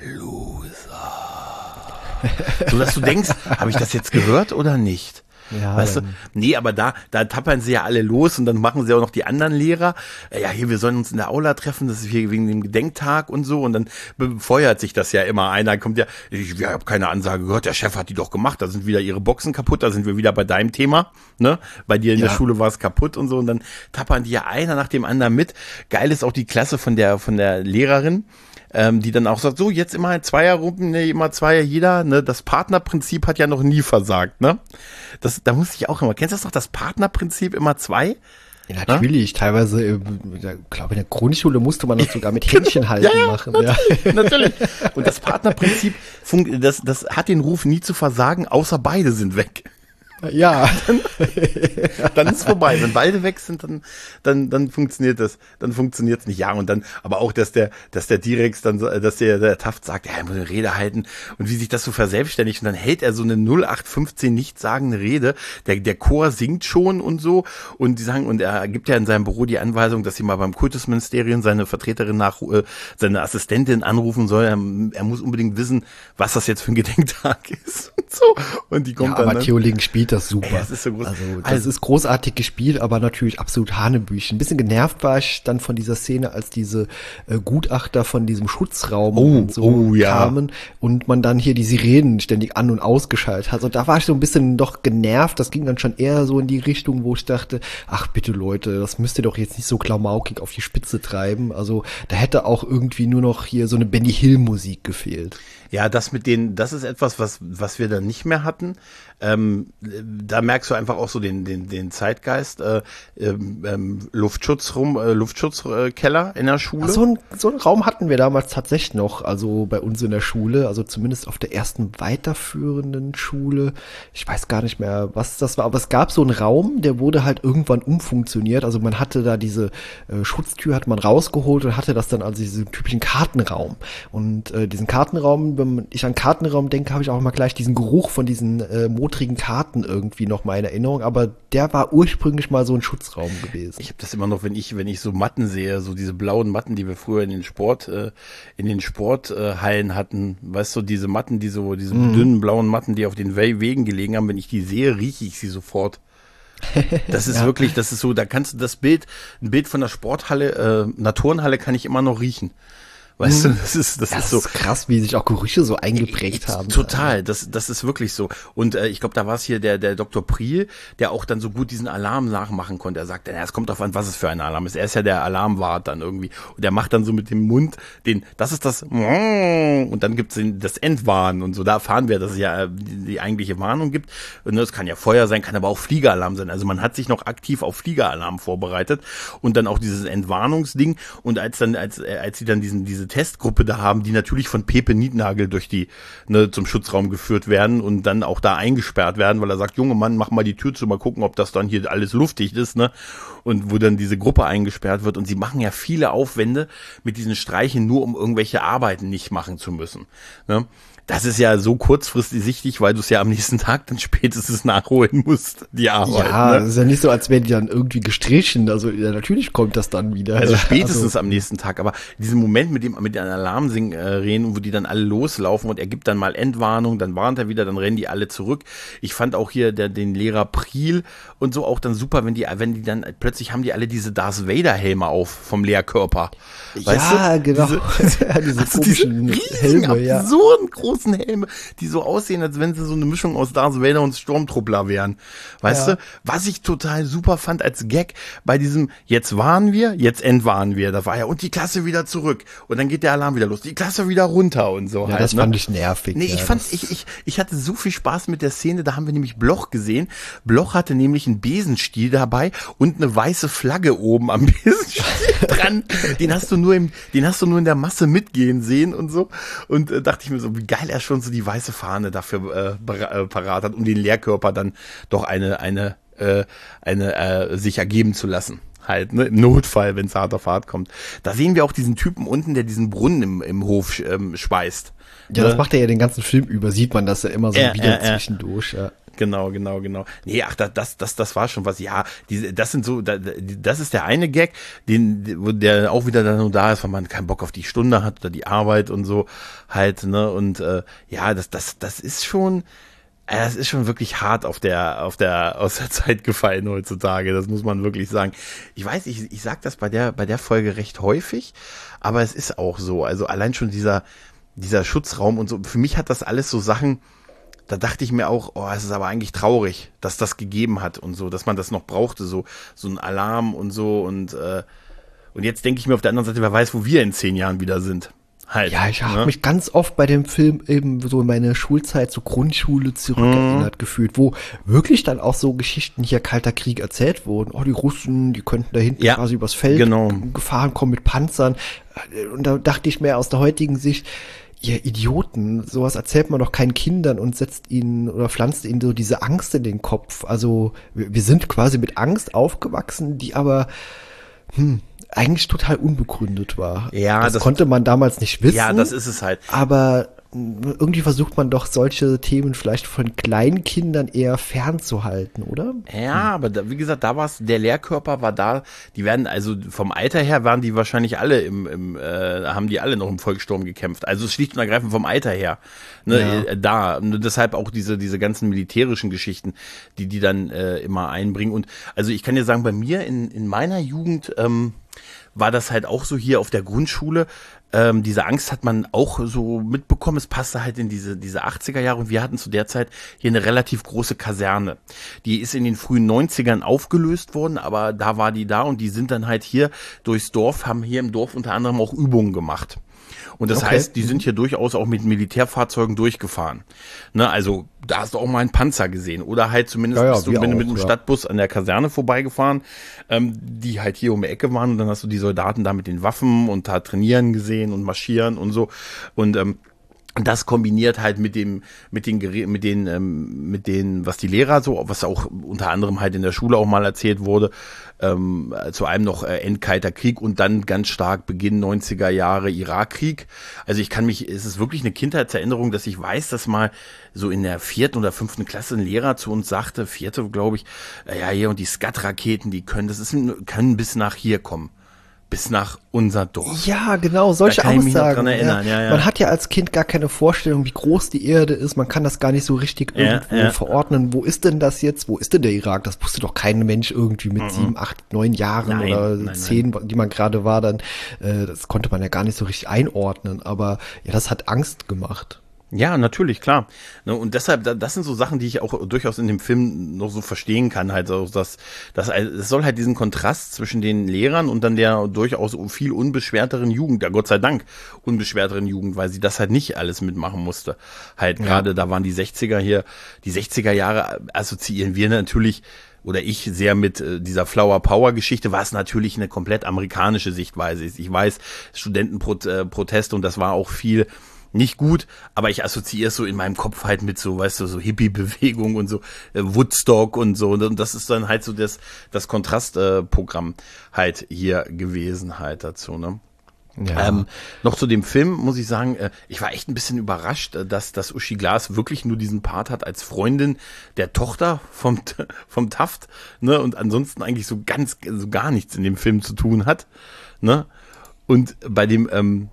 Loser. So dass du denkst, habe ich das jetzt gehört oder nicht? Ja, weißt du? Nee, aber da tappern sie ja alle los und dann machen sie auch noch die anderen Lehrer. Ja, hier, wir sollen uns in der Aula treffen, das ist hier wegen dem Gedenktag und so. Und dann befeuert sich das ja immer. Einer kommt ja, ich habe keine Ansage gehört, der Chef hat die doch gemacht, da sind wieder ihre Boxen kaputt, da sind wir wieder bei deinem Thema, ne? Bei dir in der Schule war es kaputt und so. Und dann tappern die ja einer nach dem anderen mit. Geil ist auch die Klasse von der Lehrerin, die dann auch sagt, so, jetzt immer Zweierrunden, ne, immer Zweier jeder, ne, das Partnerprinzip hat ja noch nie versagt, ne? Da musste ich auch immer, kennst du das noch, das Partnerprinzip immer zwei? Ja, natürlich, teilweise, ich glaube, in der Grundschule musste man das sogar mit Händchen halten machen. Natürlich. Und das Partnerprinzip, das hat den Ruf nie zu versagen, außer beide sind weg. Ja. Dann ist vorbei. Wenn beide weg sind, dann funktioniert das. Dann funktioniert's nicht. Ja, und dann, aber auch, dass der Direx dann, dass der Taft sagt, ja, er muss eine Rede halten und wie sich das so verselbstständigt und dann hält er so eine 0815 nichtssagende Rede. Der Chor singt schon und so und die sagen, und er gibt ja in seinem Büro die Anweisung, dass sie mal beim Kultusministerium seine Vertreterin seine Assistentin anrufen soll. Er muss unbedingt wissen, was das jetzt für ein Gedenktag ist und so. Und die kommt dann. Aber Theo Lingen spielt das super. Ja, das ist so groß. Das ist großartig gespielt, aber natürlich absolut Hanebüchen. Ein bisschen genervt war ich dann von dieser Szene, als diese Gutachter von diesem Schutzraum kamen und man dann hier die Sirenen ständig an- und ausgeschaltet hat. Also da war ich so ein bisschen doch genervt. Das ging dann schon eher so in die Richtung, wo ich dachte, ach bitte Leute, das müsst ihr doch jetzt nicht so klamaukig auf die Spitze treiben. Also da hätte auch irgendwie nur noch hier so eine Benny Hill Musik gefehlt. Ja, das ist etwas, was wir dann nicht mehr hatten. Da merkst du einfach auch so den Zeitgeist, Luftschutzkeller in der Schule. Ach, so einen Raum hatten wir damals tatsächlich noch, also bei uns in der Schule, also zumindest auf der ersten weiterführenden Schule. Ich weiß gar nicht mehr, was das war, aber es gab so einen Raum, der wurde halt irgendwann umfunktioniert. Also man hatte da diese Schutztür hat man rausgeholt und hatte das dann also diesen typischen Kartenraum. Und diesen Kartenraum, wenn ich an Kartenraum denke, habe ich auch immer gleich diesen Geruch von diesen motrigen Karten irgendwie noch mal in Erinnerung, aber der war ursprünglich mal so ein Schutzraum gewesen. Ich habe das immer noch, wenn ich so Matten sehe, so diese blauen Matten, die wir früher in den Sporthallen hatten, weißt du, diese Matten, diese dünnen blauen Matten, die auf den Wegen gelegen haben, wenn ich die sehe, rieche ich sie sofort. Das ist wirklich, das ist so, da kannst du ein Bild von der Sporthalle, einer Turnhalle kann ich immer noch riechen. Weißt du, das ist so krass, wie sich auch Gerüche so eingeprägt haben. Total, das ist wirklich so. Und ich glaube, da war es hier der Dr. Priel, der auch dann so gut diesen Alarm nachmachen konnte. Er sagte, es kommt drauf an, was es für ein Alarm ist. Er ist ja der Alarmwart dann irgendwie. Und der macht dann so mit dem Mund das ist das und dann gibt's das Entwarnen und so. Da erfahren wir, dass es ja die eigentliche Warnung gibt. Und das kann ja Feuer sein, kann aber auch Fliegeralarm sein. Also man hat sich noch aktiv auf Fliegeralarm vorbereitet und dann auch dieses Entwarnungsding. Und als sie dann diese Testgruppe da haben, die natürlich von Pepe Nietnagel zum Schutzraum geführt werden und dann auch da eingesperrt werden, weil er sagt, Junge Mann, mach mal die Tür zu, mal gucken, ob das dann hier alles luftdicht ist, ne? Und wo dann diese Gruppe eingesperrt wird und sie machen ja viele Aufwände mit diesen Streichen, nur um irgendwelche Arbeiten nicht machen zu müssen, ne? Das ist ja so kurzfristig sichtig, weil du es ja am nächsten Tag dann spätestens nachholen musst, die Arbeit. Ja, ne? Das ist ja nicht so, als wären die dann irgendwie gestrichen. Also ja, natürlich kommt das dann wieder. Also spätestens am nächsten Tag. Aber diesen Moment mit den Alarmsirenen, wo die dann alle loslaufen und er gibt dann mal Entwarnung, dann warnt er wieder, dann rennen die alle zurück. Ich fand auch hier den Lehrer Priel und so auch dann super, wenn die dann plötzlich haben die alle diese Darth Vader Helme auf vom Lehrkörper. Weißt ja, du? genau. Diese komischen Helme, ja. Absurden großen Helme, die so aussehen, als wenn sie so eine Mischung aus Darth Vader und Stormtruppler wären. Weißt du? Was ich total super fand als Gag bei diesem, jetzt warnen wir, jetzt entwarnen wir. Da war ja, und die Klasse wieder zurück. Und dann geht der Alarm wieder los. Die Klasse wieder runter und so. Ja, halt, das fand ich nervig. Nee, ich hatte so viel Spaß mit der Szene, da haben wir nämlich Bloch gesehen. Bloch hatte nämlich einen Besenstiel dabei und eine weiße Flagge oben am Besenstiel dran. Den hast du nur in der Masse mitgehen sehen und so. Und dachte ich mir so, wie geil er schon so die weiße Fahne dafür parat hat, um den Lehrkörper dann doch eine sich ergeben zu lassen. Halt, ne, im Notfall, wenn es hart auf hart kommt. Da sehen wir auch diesen Typen unten, der diesen Brunnen im Hof speist. Ja, das macht er ja den ganzen Film über, sieht man das ja immer so wieder zwischendurch, ja. Genau. Nee, das war schon was. Ja, das ist der eine Gag, der auch wieder dann nur da ist, weil man keinen Bock auf die Stunde hat oder die Arbeit und so halt, ne, und das ist schon wirklich hart aus der Zeit gefallen heutzutage. Das muss man wirklich sagen. Ich weiß, ich sag das bei der Folge recht häufig, aber es ist auch so. Also allein schon dieser Schutzraum und so. Für mich hat das alles so Sachen. Da dachte ich mir auch, es ist aber eigentlich traurig, dass das gegeben hat und so, dass man das noch brauchte, so ein Alarm und so und jetzt denke ich mir auf der anderen Seite, wer weiß, wo wir in 10 Jahren wieder sind. Halt, ja, ich habe mich ganz oft bei dem Film eben so in meine Schulzeit, so Grundschule zurückerinnert gefühlt, wo wirklich dann auch so Geschichten hier Kalter Krieg erzählt wurden. Oh, die Russen, die könnten da hinten quasi übers Feld gefahren kommen mit Panzern. Und da dachte ich mir aus der heutigen Sicht, ihr Idioten, sowas erzählt man doch keinen Kindern und setzt ihnen oder pflanzt ihnen so diese Angst in den Kopf. Also wir sind quasi mit Angst aufgewachsen, die aber eigentlich total unbegründet war. Ja, das konnte man damals nicht wissen. Ja, das ist es halt. Aber irgendwie versucht man doch solche Themen vielleicht von Kleinkindern eher fernzuhalten, oder? Ja, aber wie gesagt, der Lehrkörper war da, die werden, also vom Alter her waren die wahrscheinlich alle haben die alle noch im Volkssturm gekämpft. Also schlicht und ergreifend vom Alter her, ne, da. Und deshalb auch diese ganzen militärischen Geschichten, die dann immer einbringen. Und also ich kann dir sagen, bei mir in meiner Jugend, war das halt auch so hier auf der Grundschule. Diese Angst hat man auch so mitbekommen. Es passte halt in diese 80er Jahre und wir hatten zu der Zeit hier eine relativ große Kaserne. Die ist in den frühen 90ern aufgelöst worden, aber da war die da und die sind dann halt hier durchs Dorf, haben hier im Dorf unter anderem auch Übungen gemacht. Und das heißt, die sind hier durchaus auch mit Militärfahrzeugen durchgefahren. Ne, also da hast du auch mal einen Panzer gesehen. Oder halt zumindest bist du mit einem Stadtbus an der Kaserne vorbeigefahren, die halt hier um die Ecke waren. Und dann hast du die Soldaten da mit den Waffen und da trainieren gesehen und marschieren und so. Und das kombiniert halt mit den, was die Lehrer so, was auch unter anderem halt in der Schule auch mal erzählt wurde, zu einem noch Endkalter Krieg und dann ganz stark Beginn 90er Jahre Irakkrieg. Also es ist wirklich eine Kindheitserinnerung, dass ich weiß, dass mal so in der 4. oder 5. Klasse ein Lehrer zu uns sagte, 4. glaube ich, ja, hier und die Skat-Raketen, können bis nach hier kommen. Bis nach unser Dorf. Ja, genau, solche da kann Aussagen. Ich mich noch dran erinnern. Ja. Man hat ja als Kind gar keine Vorstellung, wie groß die Erde ist. Man kann das gar nicht so richtig irgendwo verordnen. Wo ist denn das jetzt? Wo ist denn der Irak? Das wusste doch kein Mensch irgendwie mit 7, 8, 9 Jahren oder 10, die man gerade war. Dann, das konnte man ja gar nicht so richtig einordnen. Aber ja, das hat Angst gemacht. Ja, natürlich, klar. Und deshalb, das sind so Sachen, die ich auch durchaus in dem Film noch so verstehen kann, halt, so, es soll halt diesen Kontrast zwischen den Lehrern und dann der durchaus viel unbeschwerteren Jugend, ja Gott sei Dank, unbeschwerteren Jugend, weil sie das halt nicht alles mitmachen musste. Halt, gerade da waren die 60er Jahre assoziieren wir natürlich, oder ich sehr mit dieser Flower Power Geschichte, was natürlich eine komplett amerikanische Sichtweise ist. Ich weiß, Studentenproteste und das war auch viel nicht gut, aber ich assoziiere es so in meinem Kopf halt mit so, weißt du, so Hippie-Bewegung und so Woodstock und so. Und das ist dann halt so das Kontrastprogramm halt hier gewesen halt dazu, ne? Ja. Noch zu dem Film muss ich sagen, ich war echt ein bisschen überrascht, dass Uschi Glas wirklich nur diesen Part hat als Freundin der Tochter vom Taft, ne? Und ansonsten eigentlich so gar nichts in dem Film zu tun hat, ne? Und bei dem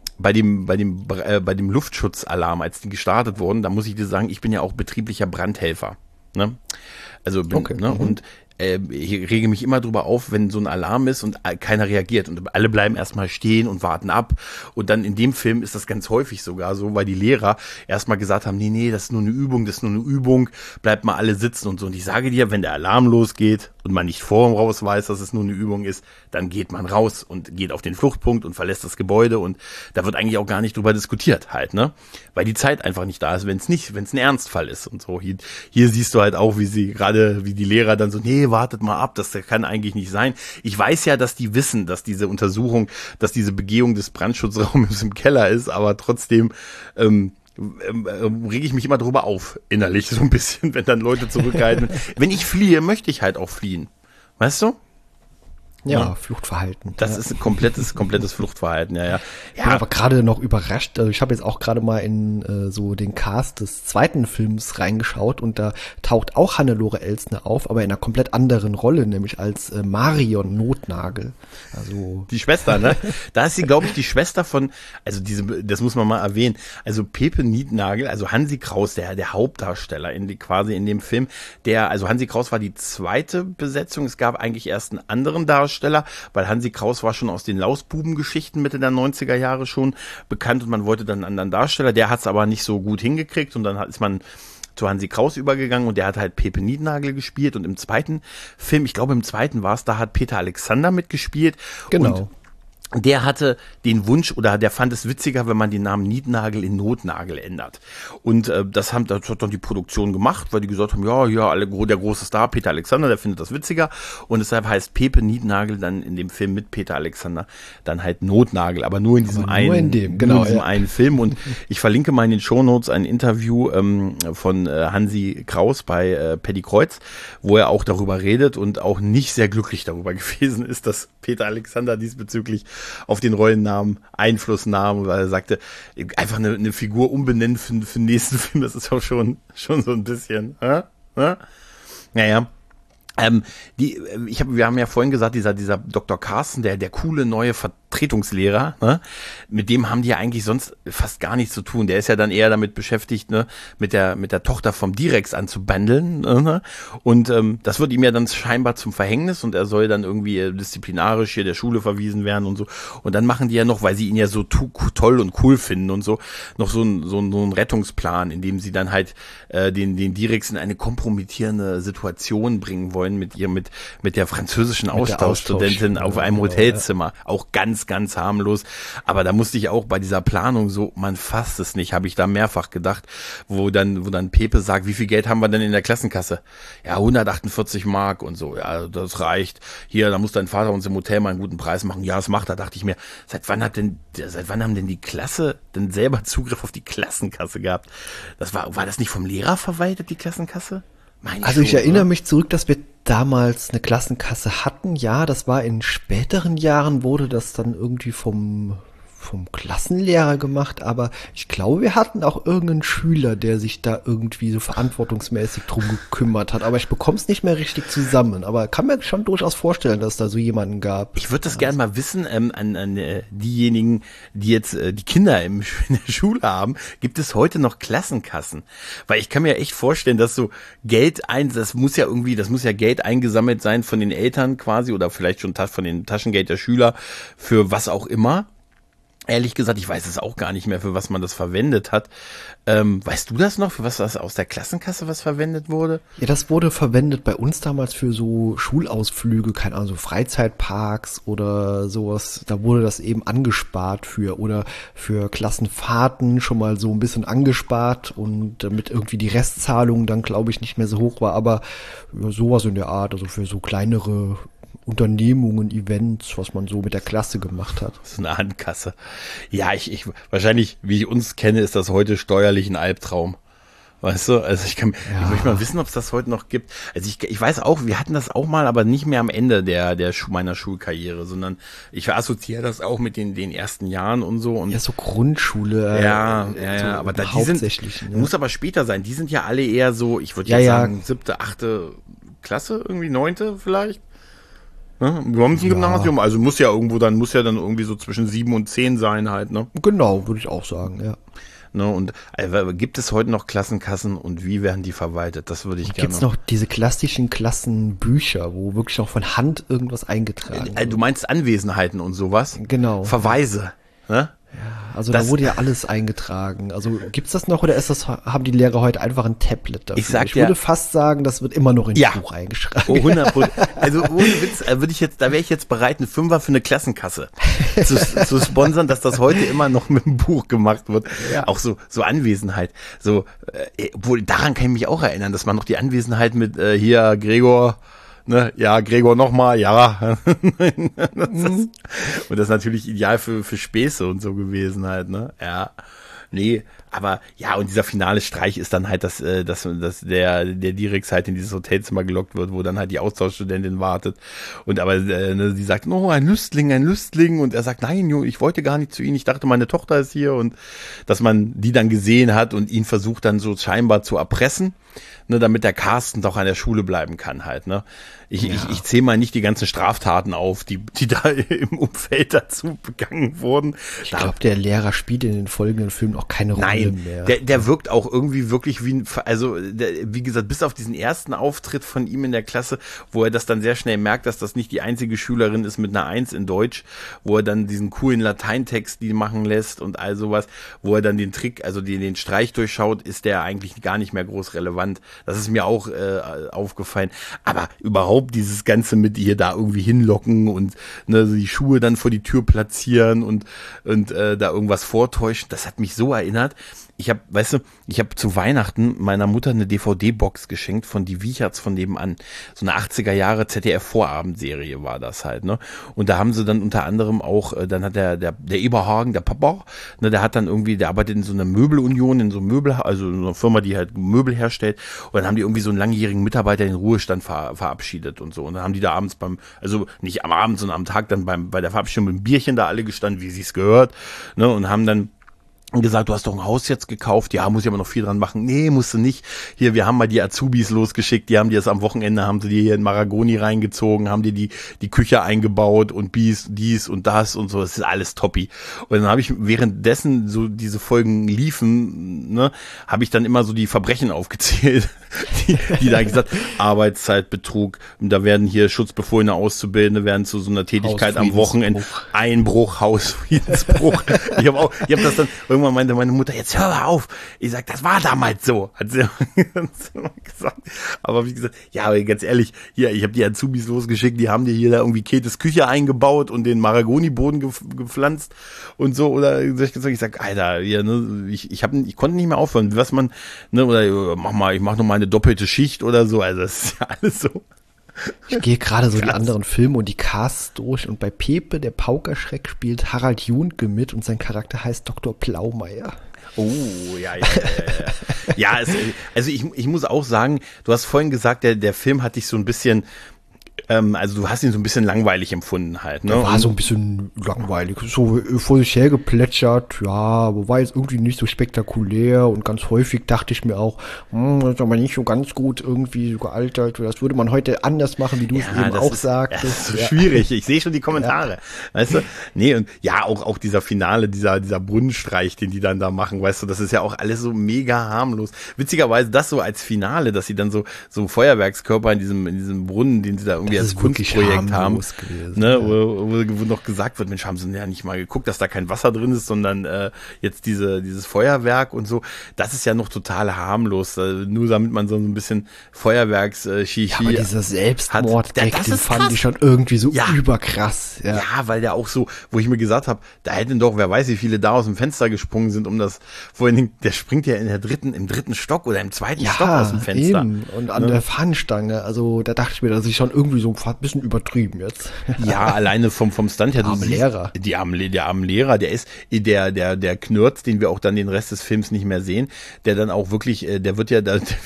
Luftschutzalarm, als die gestartet wurden, da muss ich dir sagen, ich bin ja auch betrieblicher Brandhelfer, ne? Also und ich rege mich immer drüber auf, wenn so ein Alarm ist und keiner reagiert und alle bleiben erstmal stehen und warten ab. Und dann in dem Film ist das ganz häufig sogar so, weil die Lehrer erstmal gesagt haben, nee, das ist nur eine Übung, bleibt mal alle sitzen und so. Und ich sage dir, wenn der Alarm losgeht und man nicht vorm raus weiß, dass es nur eine Übung ist, dann geht man raus und geht auf den Fluchtpunkt und verlässt das Gebäude und da wird eigentlich auch gar nicht drüber diskutiert halt, ne? Weil die Zeit einfach nicht da ist, wenn es ein Ernstfall ist und so. Hier siehst du halt auch, wie die Lehrer dann so, nee, wartet mal ab, das kann eigentlich nicht sein. Ich weiß ja, dass die wissen, dass diese Untersuchung, dass diese Begehung des Brandschutzraumes im Keller ist, aber trotzdem rege ich mich immer drüber auf, innerlich so ein bisschen, wenn dann Leute zurückhalten. Wenn ich fliehe, möchte ich halt auch fliehen. Weißt du? Ja, Fluchtverhalten. Das ist ein komplettes Fluchtverhalten, ja. Ich bin aber gerade noch überrascht. Also ich habe jetzt auch gerade mal in so den Cast des zweiten Films reingeschaut und da taucht auch Hannelore Elsner auf, aber in einer komplett anderen Rolle, nämlich als Marion Notnagel. Also die Schwester, ne? Da ist sie, glaube ich, die Schwester von, also das muss man mal erwähnen, also Pepe Nietnagel, also Hansi Kraus, der Hauptdarsteller quasi in dem Film, also Hansi Kraus war die zweite Besetzung, es gab eigentlich erst einen anderen Darsteller, weil Hansi Kraus war schon aus den Lausbuben-Geschichten Mitte der 90er Jahre schon bekannt und man wollte dann einen anderen Darsteller, der hat es aber nicht so gut hingekriegt und dann ist man zu Hansi Kraus übergegangen und der hat halt Pepe Nietnagel gespielt und im zweiten Film, ich glaube im zweiten war es, da hat Peter Alexander mitgespielt. Genau. Und der hatte den Wunsch oder der fand es witziger, wenn man den Namen Nietnagel in Notnagel ändert. Und das hat dann die Produktion gemacht, weil die gesagt haben, ja, der große Star, Peter Alexander, der findet das witziger. Und deshalb heißt Pepe Nietnagel dann in dem Film mit Peter Alexander dann halt Notnagel, aber nur in diesem einen Film. Und ich verlinke mal in den Shownotes ein Interview von Hansi Kraus bei Paddy Kreuz, wo er auch darüber redet und auch nicht sehr glücklich darüber gewesen ist, dass Peter Alexander diesbezüglich auf den Rollennamen Einfluss nahm, weil er sagte, einfach eine Figur umbenennen für den nächsten Film, das ist auch schon so ein bisschen, Naja. Wir haben ja vorhin gesagt, dieser Dr. Carsten, der coole neue Vertretungslehrer, ne, mit dem haben die ja eigentlich sonst fast gar nichts zu tun. Der ist ja dann eher damit beschäftigt, ne, mit der Tochter vom Direx anzubandeln, ne, und das wird ihm ja dann scheinbar zum Verhängnis und er soll dann irgendwie disziplinarisch hier der Schule verwiesen werden und so. Und dann machen die ja noch, weil sie ihn ja so toll und cool finden und so, noch so einen Rettungsplan, in dem sie dann halt den Direx in eine kompromittierende Situation bringen wollen mit der französischen Austauschstudentin auf einem Hotelzimmer. Auch ganz ganz, ganz harmlos. Aber da musste ich auch bei dieser Planung so, man fasst es nicht, habe ich da mehrfach gedacht, wo dann Pepe sagt, wie viel Geld haben wir denn in der Klassenkasse? Ja, 148 Mark und so, ja, das reicht. Hier, da muss dein Vater uns im Hotel mal einen guten Preis machen. Ja, das macht er, dachte ich mir. Seit wann haben denn die Klasse denn selber Zugriff auf die Klassenkasse gehabt? War das nicht vom Lehrer verwaltet, die Klassenkasse? Also ich erinnere mich zurück, dass wir damals eine Klassenkasse hatten. Ja, das war in späteren Jahren, wurde das dann irgendwie vom Klassenlehrer gemacht, aber ich glaube, wir hatten auch irgendeinen Schüler, der sich da irgendwie so verantwortungsmäßig drum gekümmert hat, aber ich bekomme es nicht mehr richtig zusammen, aber kann mir schon durchaus vorstellen, dass da so jemanden gab. Ich würde das gerne mal wissen, an diejenigen, die jetzt die Kinder in der Schule haben, gibt es heute noch Klassenkassen? Weil ich kann mir echt vorstellen, dass so das muss ja Geld eingesammelt sein von den Eltern quasi oder vielleicht schon von den Taschengeld der Schüler für was auch immer. Ehrlich gesagt, ich weiß es auch gar nicht mehr, für was man das verwendet hat. Weißt du das noch, für was das aus der Klassenkasse was verwendet wurde? Ja, das wurde verwendet bei uns damals für so Schulausflüge, keine Ahnung, so Freizeitparks oder sowas. Da wurde das eben angespart oder für Klassenfahrten schon mal so ein bisschen angespart und damit irgendwie die Restzahlung dann, glaube ich, nicht mehr so hoch war. Aber ja, sowas in der Art, also für so kleinere Unternehmungen, Events, was man so mit der Klasse gemacht hat. So eine Handkasse. Ja, ich wahrscheinlich, wie ich uns kenne, ist das heute steuerlich ein Albtraum. Weißt du? Also ich möchte mal wissen, ob es das heute noch gibt. Also ich weiß auch, wir hatten das auch mal, aber nicht mehr am Ende meiner Schulkarriere, sondern ich assoziiere das auch mit den ersten Jahren und so. Und ja, so Grundschule. Ja, so aber die hauptsächlich. Sind, muss aber später sein. Die sind ja alle eher so, ich würde jetzt sagen, 7., 8. Klasse, irgendwie 9. vielleicht. Gymnasium, also muss ja dann irgendwie so zwischen 7 und 10 sein halt, ne? Genau, würde ich auch sagen, ja. Ne, und gibt es heute noch Klassenkassen und wie werden die verwaltet? Das würde ich gerne. Gibt es noch diese klassischen Klassenbücher, wo wirklich noch von Hand irgendwas eingetragen wird? Du meinst Anwesenheiten und sowas? Genau. Verweise, ne? Ja, also da wurde ja alles eingetragen. Also gibt's das noch oder haben die Lehrer heute einfach ein Tablet dafür? Ich würde fast sagen, das wird immer noch in das Buch eingeschrieben. Oh, 100%. Also ohne Witz, da wäre ich jetzt bereit, eine 5er für eine Klassenkasse zu sponsern, dass das heute immer noch mit dem Buch gemacht wird. Ja. Auch so Anwesenheit. Obwohl, daran kann ich mich auch erinnern, dass man noch die Anwesenheit mit hier Gregor, ne, ja, Gregor nochmal, ja. Und das ist natürlich ideal für Späße und so gewesen halt, ne? Ja. Nee, aber ja, und dieser finale Streich ist dann halt, dass der Dirix halt in dieses Hotelzimmer gelockt wird, wo dann halt die Austauschstudentin wartet. Und aber sie sagt, oh, ein Lüstling. Und er sagt, nein, Junge, ich wollte gar nicht zu Ihnen. Ich dachte, meine Tochter ist hier. Und dass man die dann gesehen hat und ihn versucht dann so scheinbar zu erpressen, ne, damit der Carsten doch an der Schule bleiben kann halt, ne. Ich zähle mal nicht die ganzen Straftaten auf, die da im Umfeld dazu begangen wurden. Ich glaube, der Lehrer spielt in den folgenden Filmen auch keine Rolle mehr. Der wirkt auch irgendwie wirklich wie gesagt, bis auf diesen ersten Auftritt von ihm in der Klasse, wo er das dann sehr schnell merkt, dass das nicht die einzige Schülerin ist mit einer 1 in Deutsch, wo er dann diesen coolen Lateintext die machen lässt und all sowas, wo er dann den Trick, also den Streich durchschaut, ist der eigentlich gar nicht mehr groß relevant. Das ist mir auch aufgefallen. Aber überhaupt dieses Ganze mit ihr da irgendwie hinlocken und ne, die Schuhe dann vor die Tür platzieren und da irgendwas vortäuschen, das hat mich so erinnert. Ich habe zu Weihnachten meiner Mutter eine DVD-Box geschenkt von Die Wiecherts von nebenan. So eine 80er Jahre ZDF-Vorabendserie war das halt, ne? Und da haben sie dann unter anderem auch, dann hat der Eberhagen, der Papa, ne, der arbeitet in so einer Möbelunion, in so einem also in so einer Firma, die halt Möbel herstellt. Und dann haben die irgendwie so einen langjährigen Mitarbeiter in den Ruhestand verabschiedet und so. Und dann haben die da abends also nicht am Abend, sondern am Tag dann bei der Verabschiedung mit dem Bierchen da alle gestanden, wie sich's gehört, ne? Und haben dann gesagt, du hast doch ein Haus jetzt gekauft. Ja, muss ich aber noch viel dran machen. Nee, musst du nicht. Hier, wir haben mal die Azubis losgeschickt. Die haben dir das am Wochenende, haben sie dir hier in Maragoni reingezogen, haben dir die Küche eingebaut und dies und das und so. Das ist alles toppi. Und dann habe ich währenddessen so diese Folgen liefen, ne, habe ich dann immer so die Verbrechen aufgezählt, die da gesagt, Arbeitszeitbetrug. Und da werden hier schutzbefohlene Auszubildende werden zu so einer Tätigkeit am Wochenende, Einbruch, Hausfriedensbruch. Ich habe das dann irgendwann irgendwann meinte meine Mutter, jetzt hör auf. Ich sag, das war damals so, hat sie immer gesagt. Aber wie gesagt, ja, aber ganz ehrlich, hier, ich habe die Azubis losgeschickt, die haben dir hier da irgendwie Ketes Küche eingebaut und den Mahagoniboden gepflanzt und so. Oder ich sag, Alter, ja, ne, ich konnte nicht mehr aufhören, was man, ne, oder ich mach noch mal eine doppelte Schicht oder so. Also das ist ja alles so. Ich gehe gerade so Krass. die anderen Filme und die Casts durch und bei Pepe, der Paukerschreck, spielt Harald Junke mit und sein Charakter heißt Dr. Plaumeier. Oh, ja. Ja, also ich muss auch sagen, du hast vorhin gesagt, der Film hat dich so ein bisschen, also du hast ihn so ein bisschen langweilig empfunden halt, ne? War so ein bisschen langweilig, so vor sich hergeplätschert, ja, aber war jetzt irgendwie nicht so spektakulär und ganz häufig dachte ich mir auch, das ist aber nicht so ganz gut irgendwie so gealtert, das würde man heute anders machen, wie du es eben auch sagtest. Das ist so schwierig, ich sehe schon die Kommentare, weißt du? Nee, und ja, auch dieser Finale, dieser Brunnenstreich, den die dann da machen, weißt du, das ist ja auch alles so mega harmlos. Witzigerweise das so als Finale, dass sie dann so Feuerwerkskörper in diesem Brunnen, den sie da irgendwie als Kunstprojekt haben, gewesen, ne, ja. wo noch gesagt wird, Mensch, haben sie ja nicht mal geguckt, dass da kein Wasser drin ist, sondern jetzt dieses Feuerwerk und so, das ist ja noch total harmlos, nur damit man so ein bisschen Feuerwerks-Shishi ja, aber dieser Selbstmord-Gag, den fand ich schon irgendwie so überkrass. Ja, weil der auch so, wo ich mir gesagt habe, da hätten doch, wer weiß, wie viele da aus dem Fenster gesprungen sind, um das, vor allen Dingen, der springt ja im dritten Stock oder im zweiten Stock aus dem Fenster. Eben. Und an der Fahnenstange, also da dachte ich mir, dass ich schon irgendwie so ein bisschen übertrieben jetzt. Ja, alleine vom Stunt her. Der arme Lehrer, der ist der Knirz, den wir auch dann den Rest des Films nicht mehr sehen, der dann auch wirklich, dem wird ja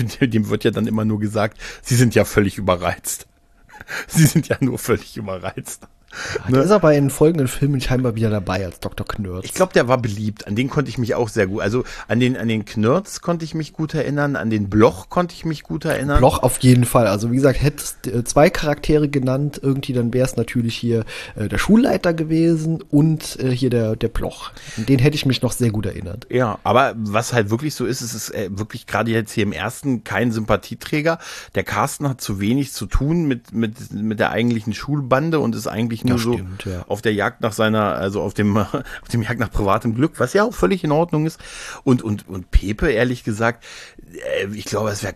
dann immer nur gesagt, sie sind ja völlig überreizt. Sie sind ja nur völlig überreizt. Der ist aber in folgenden Filmen scheinbar wieder dabei als Dr. Knirz. Ich glaube, der war beliebt. An den konnte ich mich auch sehr gut. Also an den Knirz konnte ich mich gut erinnern. An den Bloch konnte ich mich gut erinnern. Bloch auf jeden Fall. Also wie gesagt, hättest zwei Charaktere genannt, irgendwie, dann wäre es natürlich hier der Schulleiter gewesen und hier der Bloch. An den hätte ich mich noch sehr gut erinnert. Ja, aber was halt wirklich so ist, es ist wirklich gerade jetzt hier im ersten kein Sympathieträger. Der Carsten hat zu wenig zu tun mit der eigentlichen Schulbande und ist eigentlich nur so auf der Jagd nach auf dem Jagd nach privatem Glück, was ja auch völlig in Ordnung ist. Und Pepe, ehrlich gesagt, ich glaube, es wäre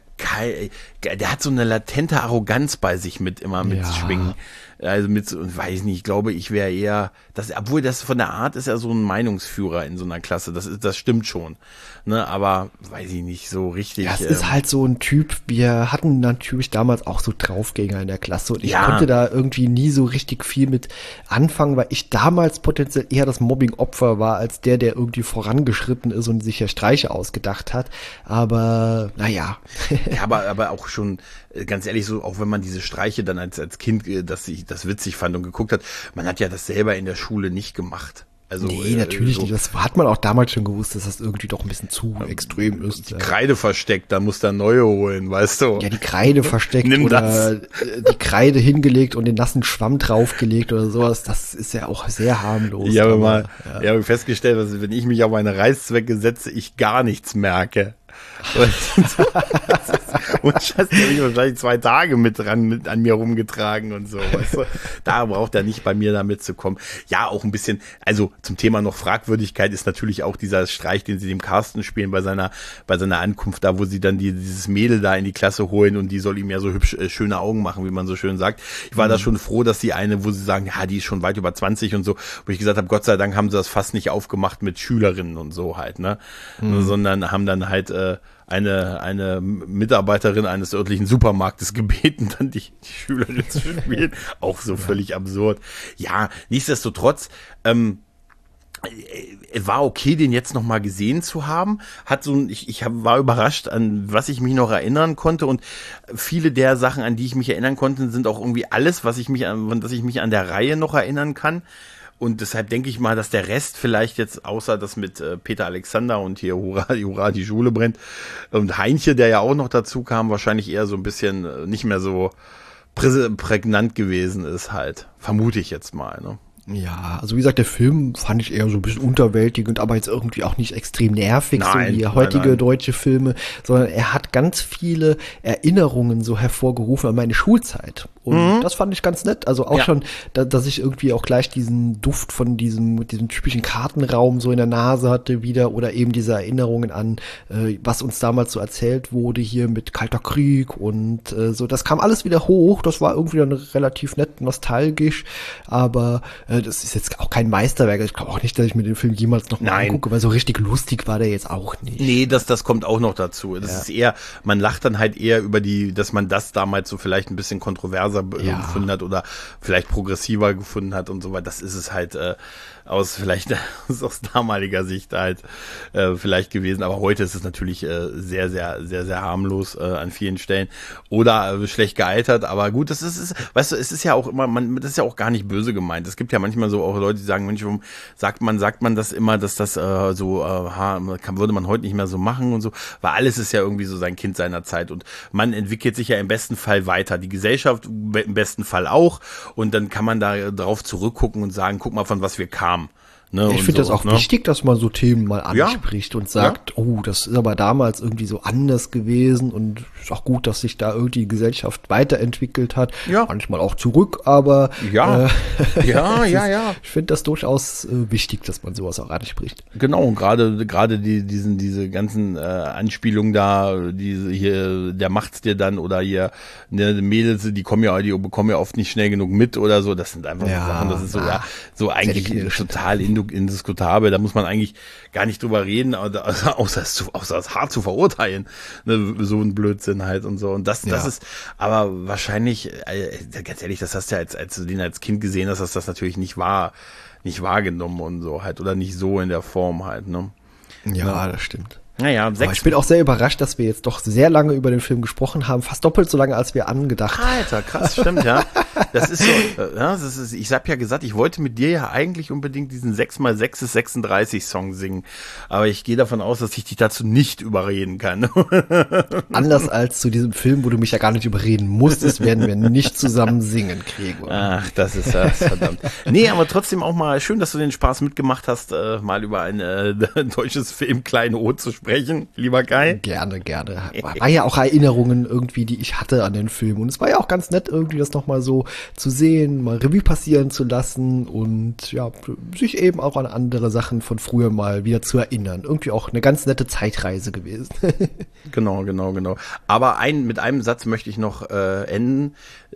der hat so eine latente Arroganz bei sich mitschwingen. Also weiß nicht, ich glaube, ich wäre eher, obwohl das von der Art ist er so ein Meinungsführer in so einer Klasse, das stimmt schon, ne, aber weiß ich nicht, so richtig. Ja, es ist halt so ein Typ, wir hatten natürlich damals auch so Draufgänger in der Klasse und ich konnte da irgendwie nie so richtig viel mit anfangen, weil ich damals potenziell eher das Mobbing-Opfer war, als der irgendwie vorangeschritten ist und sich ja Streiche ausgedacht hat, aber naja. Ja, aber auch schon, ganz ehrlich, so, auch wenn man diese Streiche dann als Kind, dass ich das witzig fand und geguckt hat, man hat ja das selber in der Schule nicht gemacht. Also, nee, natürlich nicht. Das hat man auch damals schon gewusst, dass das irgendwie doch ein bisschen zu extrem ist. Die Kreide versteckt, da muss der neue holen, weißt du? Ja, die Kreide versteckt oder die Kreide hingelegt und den nassen Schwamm draufgelegt oder sowas. Das ist ja auch sehr harmlos. Ich habe festgestellt, dass wenn ich mich auf meine Reißzwecke setze, ich gar nichts merke. Und Scheiß, da habe ich wahrscheinlich 2 Tage mit an mir rumgetragen und so, weißt du? Da braucht er nicht bei mir da mitzukommen. Ja, auch ein bisschen, also zum Thema noch Fragwürdigkeit ist natürlich auch dieser Streich, den sie dem Carsten spielen bei seiner Ankunft da, wo sie dann dieses Mädel da in die Klasse holen und die soll ihm ja so hübsch schöne Augen machen, wie man so schön sagt. Ich war da schon froh, dass die eine, wo sie sagen, ja, die ist schon weit über 20 und so, wo ich gesagt habe, Gott sei Dank haben sie das fast nicht aufgemacht mit Schülerinnen und so halt, ne? Sondern haben dann halt eine Mitarbeiterin eines örtlichen Supermarktes gebeten, dann die Schülerin zu spielen. Auch so völlig absurd. Ja, nichtsdestotrotz, war okay, den jetzt noch mal gesehen zu haben. War überrascht, an was ich mich noch erinnern konnte, und viele der Sachen, an die ich mich erinnern konnte, sind auch irgendwie alles, dass ich mich an der Reihe noch erinnern kann. Und deshalb denke ich mal, dass der Rest vielleicht jetzt, außer das mit Peter Alexander und hier Hurra, die Schule brennt, und Heinche, der ja auch noch dazu kam, wahrscheinlich eher so ein bisschen nicht mehr so prägnant gewesen ist halt. Vermute ich jetzt mal, ne? Ja, also wie gesagt, der Film fand ich eher so ein bisschen unterwältigend, aber jetzt irgendwie auch nicht extrem nervig, so wie heutige deutsche Filme, sondern er hat ganz viele Erinnerungen so hervorgerufen an meine Schulzeit. Und das fand ich ganz nett. Also auch schon, dass ich irgendwie auch gleich diesen Duft von diesem typischen Kartenraum so in der Nase hatte wieder oder eben diese Erinnerungen an, was uns damals so erzählt wurde hier mit Kalter Krieg und so. Das kam alles wieder hoch. Das war irgendwie dann relativ nett nostalgisch, aber das ist jetzt auch kein Meisterwerk. Ich glaube auch nicht, dass ich mir den Film jemals noch mal angucke, weil so richtig lustig war der jetzt auch nicht. Nee, das kommt auch noch dazu. Das ist eher, man lacht dann halt eher über dass man das damals so vielleicht ein bisschen kontroverser gefunden hat oder vielleicht progressiver gefunden hat und so weiter. Das ist es halt aus damaliger Sicht halt vielleicht gewesen. Aber heute ist es natürlich sehr, sehr, sehr, sehr harmlos an vielen Stellen oder schlecht gealtert. Aber gut, weißt du, es ist ja auch immer, das ist ja auch gar nicht böse gemeint. Es gibt ja manchmal so auch Leute, die sagen, Mensch, warum sagt man das immer, dass das würde man heute nicht mehr so machen und so, weil alles ist ja irgendwie so sein Kind seiner Zeit und man entwickelt sich ja im besten Fall weiter. Die Gesellschaft im besten Fall auch und dann kann man da drauf zurückgucken und sagen, guck mal, von was wir kamen. Ne, ich finde das auch wichtig, dass man so Themen mal anspricht und sagt, oh, das ist aber damals irgendwie so anders gewesen und ist auch gut, dass sich da irgendwie die Gesellschaft weiterentwickelt hat. Ja. Manchmal auch zurück, aber ich finde das durchaus wichtig, dass man sowas auch anspricht. Genau, und gerade diese ganzen Anspielungen da, diese hier, der macht's dir dann oder hier, ne, Mädels, die bekommen ja oft nicht schnell genug mit oder so, das sind einfach so Sachen, das ist so eigentlich total indiskutabel, da muss man eigentlich gar nicht drüber reden, außer es hart zu verurteilen, ne, so ein Blödsinn halt und so. Und das ist, aber wahrscheinlich, ganz ehrlich, das hast du ja, als du den als Kind gesehen hast das natürlich nicht wahrgenommen und so halt, oder nicht so in der Form halt, ne. Ja, das stimmt. Naja, aber ich bin auch sehr überrascht, dass wir jetzt doch sehr lange über den Film gesprochen haben, fast doppelt so lange, als wir angedacht haben. Alter, krass, stimmt, ja. Das ist so, ich hab ja gesagt, ich wollte mit dir ja eigentlich unbedingt diesen 6x6 ist 36 Song singen, aber ich gehe davon aus, dass ich dich dazu nicht überreden kann. Anders als zu diesem Film, wo du mich ja gar nicht überreden musstest, werden wir nicht zusammen singen, Gregor. Ach, das ist das, verdammt. Nee, aber trotzdem auch mal schön, dass du den Spaß mitgemacht hast, mal über ein deutsches Film Kleinod zu sprechen. Lieber Kai? Gerne. War ja auch Erinnerungen irgendwie, die ich hatte an den Film. Und es war ja auch ganz nett, irgendwie das nochmal so zu sehen, mal Revue passieren zu lassen und ja, sich eben auch an andere Sachen von früher mal wieder zu erinnern. Irgendwie auch eine ganz nette Zeitreise gewesen. Genau. Aber mit einem Satz möchte ich noch enden.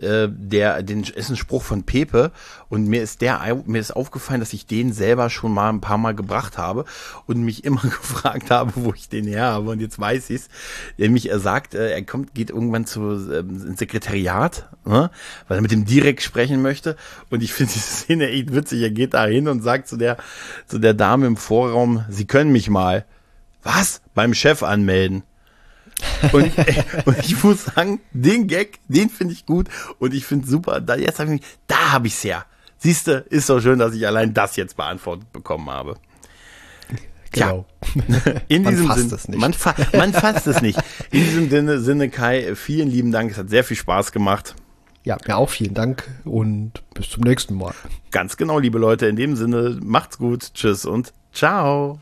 Ist ein Spruch von Pepe und mir ist aufgefallen, dass ich den selber schon mal ein paar Mal gebracht habe und mich immer gefragt habe, wo ich den her habe, und jetzt weiß ich's. Er sagt, geht irgendwann ins Sekretariat, ne, weil er mit dem direkt sprechen möchte, und ich finde diese Szene echt witzig. Er geht da hin und sagt zu der Dame im Vorraum, Sie können mich mal, was? Beim Chef anmelden. Und ich muss sagen, den Gag, den finde ich gut und ich finde super, da habe ich's her. Siehste, ist so schön, dass ich allein das jetzt beantwortet bekommen habe. Genau. In man diesem fasst Sinne, es nicht. man fasst es nicht. In diesem Sinne, Kai, vielen lieben Dank, es hat sehr viel Spaß gemacht. Ja, mir auch vielen Dank und bis zum nächsten Mal. Ganz genau, liebe Leute, in dem Sinne, macht's gut, tschüss und ciao.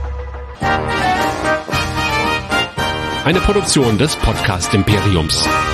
Eine Produktion des Podcast Imperiums.